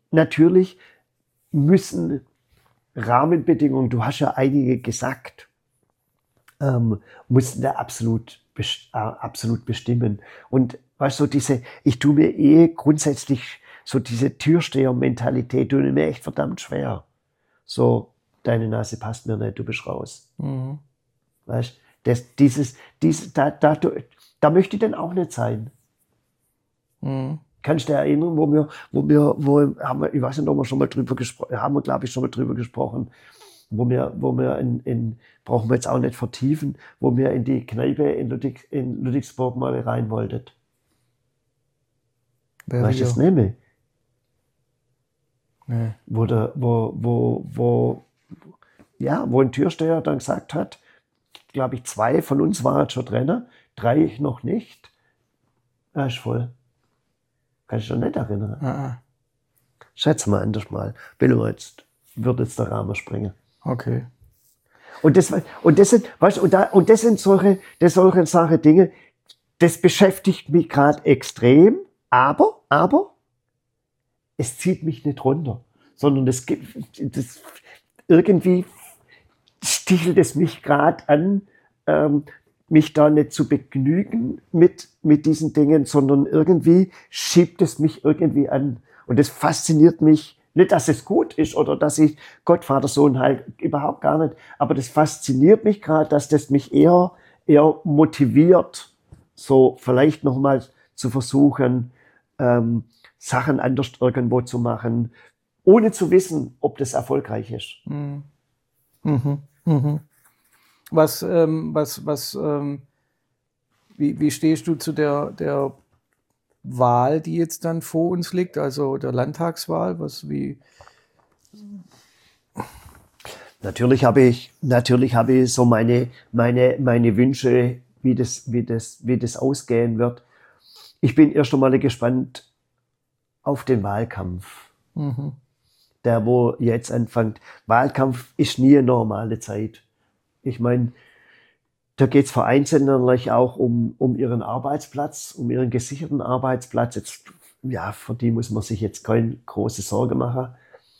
S1: müssen Rahmenbedingungen, du hast ja einige gesagt, müssen da absolut bestimmen. Und weißt du, ich tue mir grundsätzlich so diese Türsteher-Mentalität, tue mir echt verdammt schwer. So, deine Nase passt mir nicht, du bist raus. Mhm. Weißt du, da möchte ich dann auch nicht sein. Mhm. Kannst du dich erinnern, haben wir, ich weiß nicht, ob wir schon mal drüber gesprochen, haben wir, glaube ich, schon mal drüber gesprochen, wo wir brauchen wir jetzt auch nicht vertiefen, wo wir in die Kneipe in Ludwigsburg mal rein wolltet. Weißt du das nicht mehr? Nee. Wo ein Türsteher dann gesagt hat, glaube ich, 2 von uns waren schon drin, 3 noch nicht. Das ist voll. Kann ich doch nicht erinnern. Schätze mal anders mal. Wird jetzt der Rahmen springen.
S2: Okay.
S1: Und das sind solche Dinge, das beschäftigt mich gerade extrem, aber es zieht mich nicht runter, sondern irgendwie stichelt es mich gerade an, mich da nicht zu begnügen mit diesen Dingen, sondern irgendwie schiebt es mich irgendwie an. Und das fasziniert mich. Nicht, dass es gut ist oder dass ich Gott, Vater, Sohn halt überhaupt gar nicht. Aber das fasziniert mich gerade, dass das mich eher motiviert, so vielleicht nochmal zu versuchen, Sachen anders irgendwo zu machen, ohne zu wissen, ob das erfolgreich ist.
S2: Mhm. Mhm. Wie stehst du zu der Wahl, die jetzt dann vor uns liegt, also der Landtagswahl?
S1: Natürlich habe ich so meine Wünsche, wie das ausgehen wird. Ich bin erst einmal gespannt auf den Wahlkampf. Mhm. Der, wo jetzt anfängt. Wahlkampf ist nie eine normale Zeit. Ich meine, da geht es für Einzelne natürlich auch um ihren Arbeitsplatz, um ihren gesicherten Arbeitsplatz. Jetzt, ja, für die muss man sich jetzt keine große Sorge machen.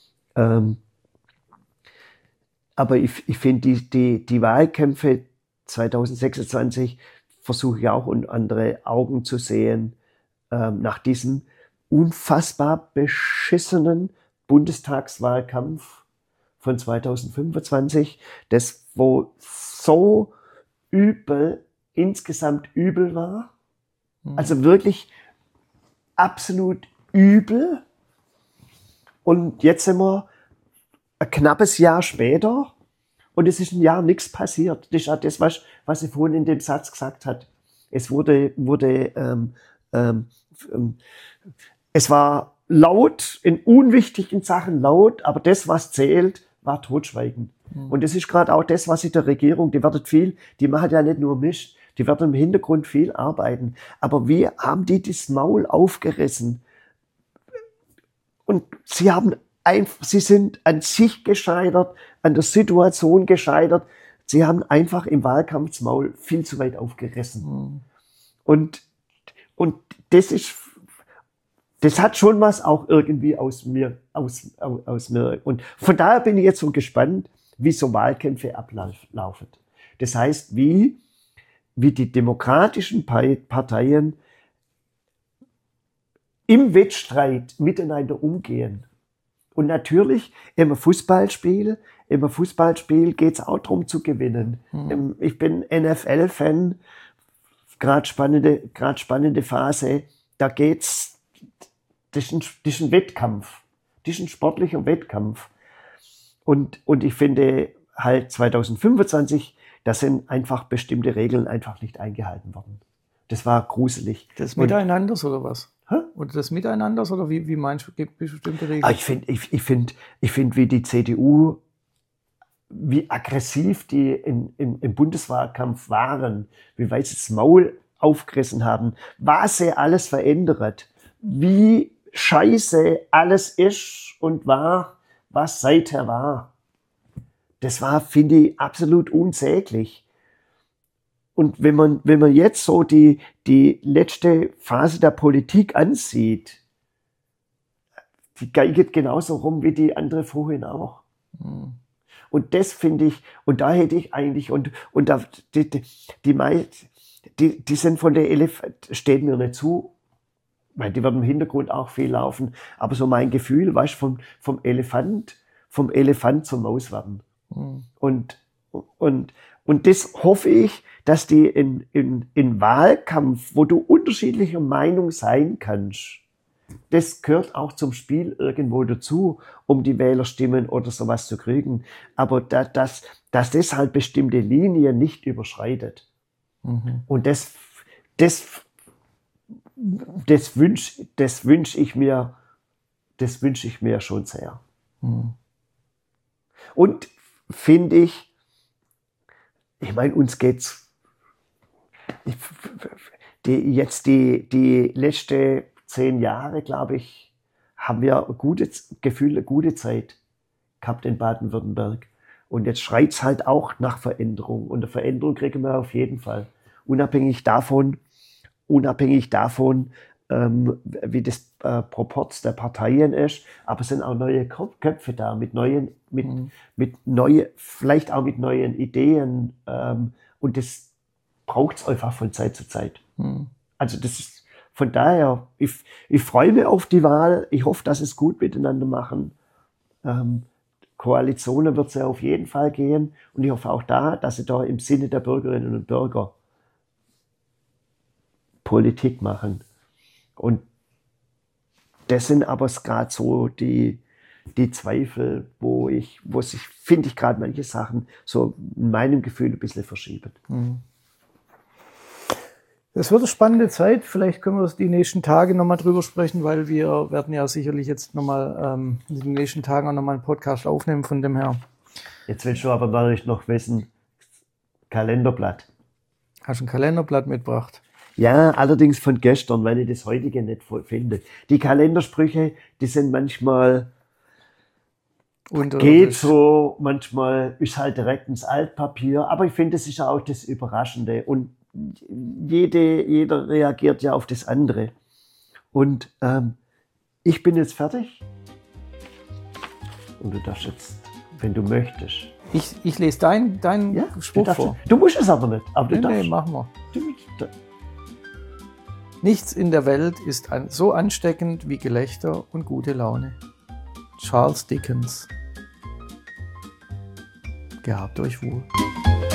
S1: Aber ich finde, die Wahlkämpfe 2026 versuche ich auch unter andere Augen zu sehen, nach diesem unfassbar beschissenen Bundestagswahlkampf von 2025, das wo so insgesamt übel war. Also wirklich absolut übel. Und jetzt sind wir ein knappes Jahr später und es ist ein Jahr nichts passiert. Das ist auch das, was sie vorhin in dem Satz gesagt hat. Es wurde Es war laut, in unwichtigen Sachen laut, aber das, was zählt, war Totschweigen. Und das ist gerade auch das, was in der Regierung, die machen ja nicht nur Mist, die werden im Hintergrund viel arbeiten. Aber wie haben die das Maul aufgerissen? Und sie sind an sich gescheitert, an der Situation gescheitert. Sie haben einfach im Wahlkampf das Maul viel zu weit aufgerissen. Und das hat schon was auch irgendwie aus mir. Und von daher bin ich jetzt so gespannt, wie so Wahlkämpfe ablaufen. Das heißt, wie die demokratischen Parteien im Wettstreit miteinander umgehen. Und natürlich im Fußballspiel geht es auch darum zu gewinnen. Ich bin NFL-Fan, gerade spannende Phase. Da geht's, das ist ein Wettkampf, das ist ein sportlicher Wettkampf. Und ich finde halt 2025, da sind einfach bestimmte Regeln einfach nicht eingehalten worden. Das war gruselig.
S2: Das Miteinanders oder was? Oder das Miteinanders oder wie meinst du, gibt es bestimmte Regeln?
S1: Ich finde, wie die CDU, wie aggressiv die im Bundeswahlkampf waren, wie weit sie das Maul aufgerissen haben, was sie alles verändert, wie scheiße alles ist und war, was seither war. Das war, finde ich, absolut unsäglich. Und wenn man jetzt so die letzte Phase der Politik ansieht, die geht genauso rum wie die andere vorhin auch. Und das finde ich, und da hätte ich eigentlich, und da, die sind von der Elefant, steht mir nicht zu, weil die werden im Hintergrund auch viel laufen, aber so mein Gefühl, weißt du, vom Elefant zur Maus werden. Und das hoffe ich, dass die in Wahlkampf, wo du unterschiedlicher Meinung sein kannst, das gehört auch zum Spiel irgendwo dazu, um die Wählerstimmen oder sowas zu kriegen. Aber dass das halt bestimmte Linien nicht überschreitet. Und das wünsch ich mir schon sehr. Und finde ich meine, uns geht's die letzten 10 Jahre, glaube ich, haben wir eine gute Zeit gehabt in Baden-Württemberg. Und jetzt schreit's halt auch nach Veränderung. Und eine Veränderung kriegen wir auf jeden Fall. Unabhängig davon, wie das Proporz der Parteien ist, aber es sind auch neue Köpfe da mit neuen, vielleicht auch mit neuen Ideen, und das braucht es einfach von Zeit zu Zeit. Also das ist von daher, ich freue mich auf die Wahl, ich hoffe, dass es gut miteinander machen. Koalitionen wird es ja auf jeden Fall gehen und ich hoffe auch dass sie da im Sinne der Bürgerinnen und Bürger Politik machen. Und das sind aber gerade so die Zweifel, wo sich, finde ich, gerade manche Sachen so in meinem Gefühl ein bisschen verschieben.
S2: Das wird eine spannende Zeit. Vielleicht können wir die nächsten Tage nochmal drüber sprechen, weil wir werden ja sicherlich jetzt nochmal in den nächsten Tagen auch nochmal einen Podcast aufnehmen von dem her.
S1: Jetzt willst du aber natürlich noch wissen, Kalenderblatt.
S2: Hast du ein Kalenderblatt mitgebracht?
S1: Ja, allerdings von gestern, weil ich das heutige nicht finde. Die Kalendersprüche, die sind manchmal geht so, manchmal ist halt direkt ins Altpapier, aber ich finde, das ist auch das Überraschende und jeder reagiert ja auf das andere. Und ich bin jetzt fertig und du darfst jetzt, wenn du möchtest.
S2: Ich lese deinen Spruch vor.
S1: Du musst es aber nicht, aber du darfst.
S2: Nee, machen wir. Nichts in der Welt ist so ansteckend wie Gelächter und gute Laune. Charles Dickens. Gehabt euch wohl.